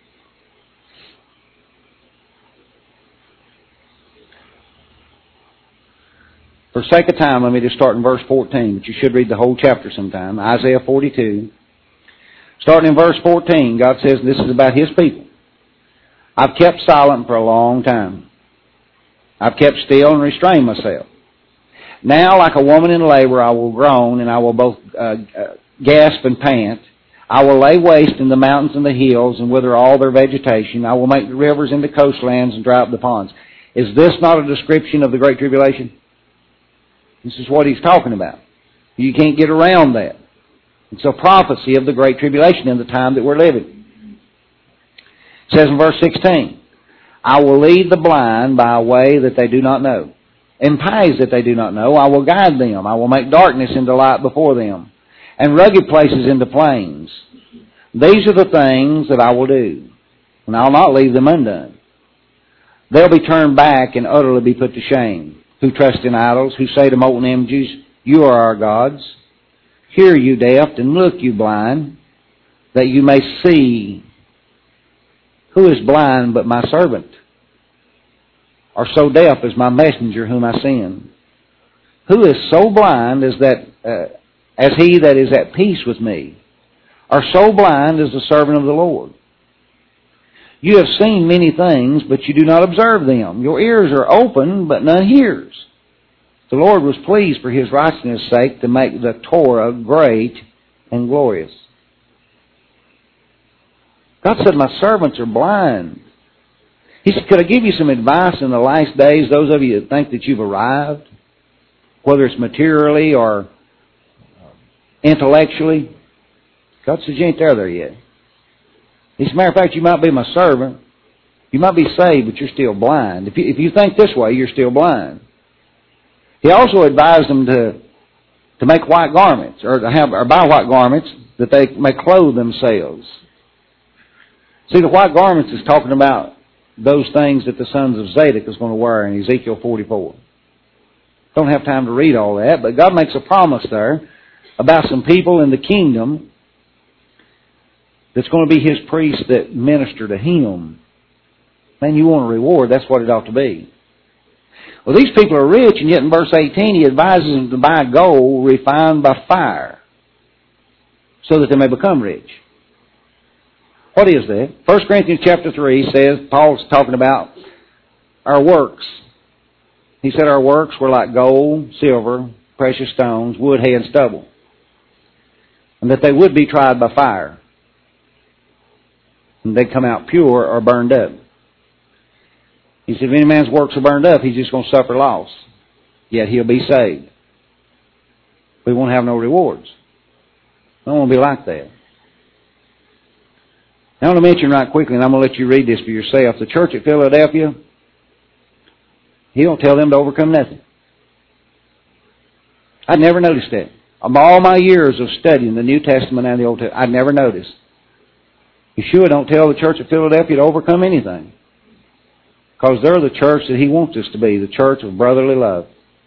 For sake of time, let me just start in verse fourteen, but you should read the whole chapter sometime. Isaiah forty-two. Starting in verse fourteen, God says, this is about His people. I've kept silent for a long time. I've kept still and restrained myself. Now, like a woman in labor, I will groan, and I will both uh, uh, gasp and pant. I will lay waste in the mountains and the hills, and wither all their vegetation. I will make the rivers into coastlands and dry up the ponds. Is this not a description of the Great Tribulation? This is what he's talking about. You can't get around that. It's a prophecy of the Great Tribulation in the time that we're living. It says in verse sixteen, I will lead the blind by a way that they do not know, and paths that they do not know. I will guide them. I will make darkness into light before them, and rugged places into plains. These are the things that I will do, and I will not leave them undone. They'll be turned back and utterly be put to shame, who trust in idols, who say to molten images, you are our gods. Hear, you deaf, and look, you blind, that you may see. Who is blind but my servant? Or so deaf as my messenger whom I send? Who is so blind as that, uh, as he that is at peace with me? Or so blind as the servant of the Lord? You have seen many things, but you do not observe them. Your ears are open, but none hears. The Lord was pleased for His righteousness' sake to make the Torah great and glorious. God said, my servants are blind. He said, could I give you some advice in the last days, those of you that think that you've arrived, whether it's materially or intellectually? God says, you ain't there there yet. As a matter of fact, you might be my servant. You might be saved, but you're still blind. If you, if you think this way, you're still blind. He also advised them to, to make white garments, or to have, or buy white garments that they may clothe themselves. See, the white garments is talking about those things that the sons of Zadok is going to wear in Ezekiel forty-four. Don't have time to read all that, but God makes a promise there about some people in the kingdom that's going to be His priests that minister to Him. Man, you want a reward, that's what it ought to be. Well, these people are rich, and yet in verse eighteen He advises them to buy gold refined by fire so that they may become rich. What is that? First Corinthians chapter three says, Paul's talking about our works. He said our works were like gold, silver, precious stones, wood, hay, and stubble. And that they would be tried by fire. And they'd come out pure or burned up. He said, if any man's works are burned up, he's just going to suffer loss. Yet he'll be saved. We won't have no rewards. I don't want to be like that. Now I want to mention right quickly, and I'm going to let you read this for yourself. The church at Philadelphia, He don't tell them to overcome nothing. I'd never noticed that. Of all my years of studying the New Testament and the Old Testament, I'd never noticed. Yeshua don't tell the church at Philadelphia to overcome anything. Because they're the church that He wants us to be, the church of brotherly love.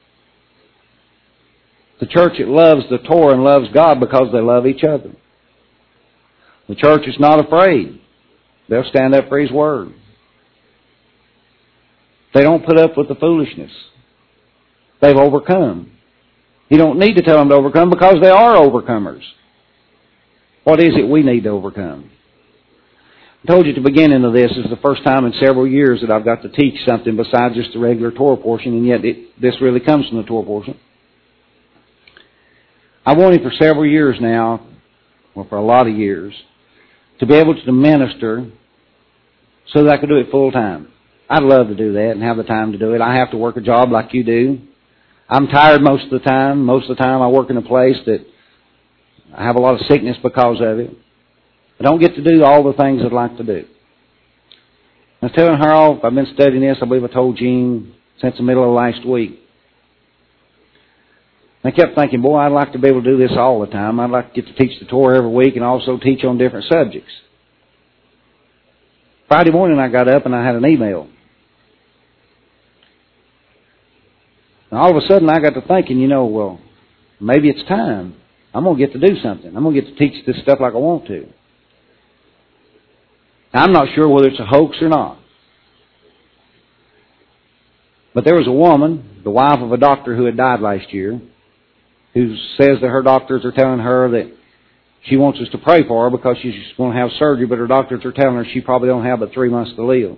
The church that loves the Torah and loves God because they love each other. The church is not afraid. They'll stand up for His Word. They don't put up with the foolishness. They've overcome. You don't need to tell them to overcome because they are overcomers. What is it we need to overcome? I told you at the beginning of this, this is the first time in several years that I've got to teach something besides just the regular Torah portion, and yet it, this really comes from the Torah portion. I wanted for several years now, well, for a lot of years, to be able to minister so that I could do it full time. I'd love to do that and have the time to do it. I have to work a job like you do. I'm tired most of the time. Most of the time I work in a place that I have a lot of sickness because of it. I don't get to do all the things I'd like to do. I was telling Harold, I've been studying this, I believe I told Gene, since the middle of last week. I kept thinking, boy, I'd like to be able to do this all the time. I'd like to get to teach the Torah every week and also teach on different subjects. Friday morning I got up and I had an email. And all of a sudden I got to thinking, you know, well, maybe it's time. I'm going to get to do something. I'm going to get to teach this stuff like I want to. Now, I'm not sure whether it's a hoax or not. But there was a woman, the wife of a doctor who had died last year, who says that her doctors are telling her that she wants us to pray for her because she's going to have surgery, but her doctors are telling her she probably don't have but three months to live.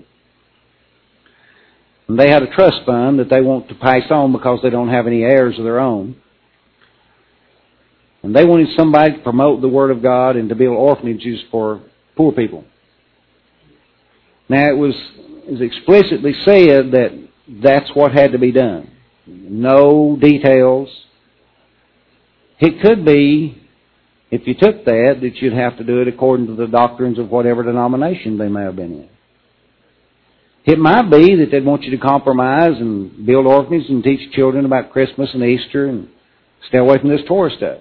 And they had a trust fund that they want to pass on because they don't have any heirs of their own. And they wanted somebody to promote the Word of God and to build orphanages for poor people. Now, it was, it was explicitly said that that's what had to be done. No details. It could be, if you took that, that you'd have to do it according to the doctrines of whatever denomination they may have been in. It might be that they'd want you to compromise and build orphanages and teach children about Christmas and Easter and stay away from this Torah stuff.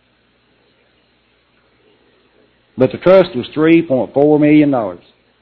But the trust was three point four million dollars.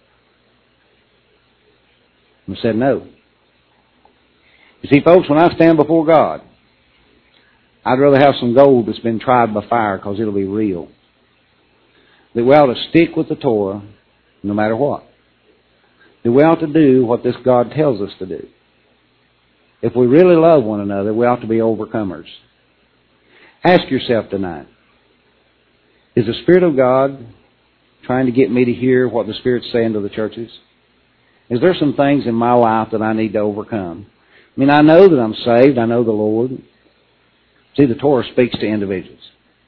And said no. You see, folks, when I stand before God, I'd rather have some gold that's been tried by fire because it'll be real. That we ought to stick with the Torah no matter what. That we ought to do what this God tells us to do. If we really love one another, we ought to be overcomers. Ask yourself tonight, is the Spirit of God trying to get me to hear what the Spirit's saying to the churches? Is there some things in my life that I need to overcome? I mean, I know that I'm saved. I know the Lord. See, the Torah speaks to individuals.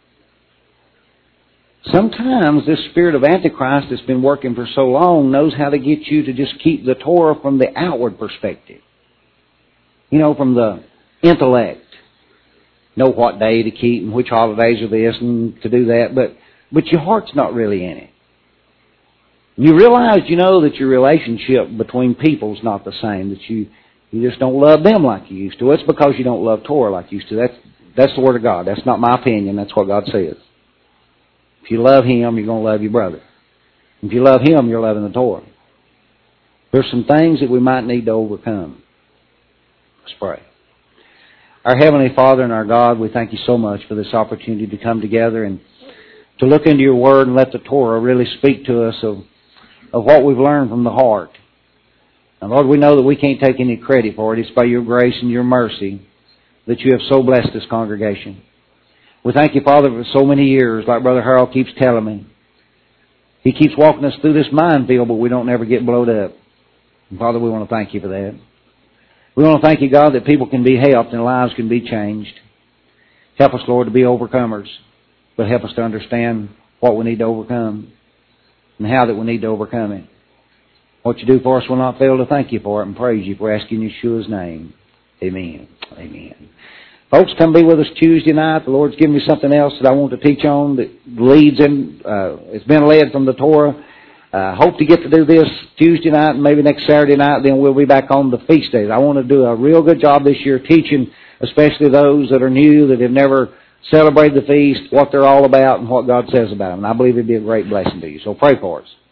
Sometimes this spirit of Antichrist that's been working for so long knows how to get you to just keep the Torah from the outward perspective. You know, from the intellect. Know what day to keep and which holidays are this and to do that, but, but your heart's not really in it. You realize, you know, that your relationship between people's not the same, that you, you just don't love them like you used to. It's because you don't love Torah like you used to. That's, that's the Word of God. That's not my opinion. That's what God says. If you love Him, you're going to love your brother. If you love Him, you're loving the Torah. There's some things that we might need to overcome. Let's pray. Our Heavenly Father and our God, we thank you so much for this opportunity to come together and to look into your Word and let the Torah really speak to us of, of what we've learned from the heart. And Lord, we know that we can't take any credit for it. It's by your grace and your mercy that you have so blessed this congregation. We thank you, Father, for so many years, like Brother Harold keeps telling me. He keeps walking us through this minefield, but we don't ever get blowed up. And Father, we want to thank you for that. We want to thank you, God, that people can be helped and lives can be changed. Help us, Lord, to be overcomers, but help us to understand what we need to overcome and how that we need to overcome it. What you do for us will not fail to thank you for it and praise you for asking Yeshua's name. Amen. Amen. Folks, come be with us Tuesday night. The Lord's given me something else that I want to teach on that leads in. Uh, it's been led from the Torah. I uh, hope to get to do this Tuesday night and maybe next Saturday night. Then we'll be back on the feast days. I want to do a real good job this year teaching, especially those that are new, that have never celebrated the feast, what they're all about and what God says about them. And I believe it'd be a great blessing to you. So pray for us.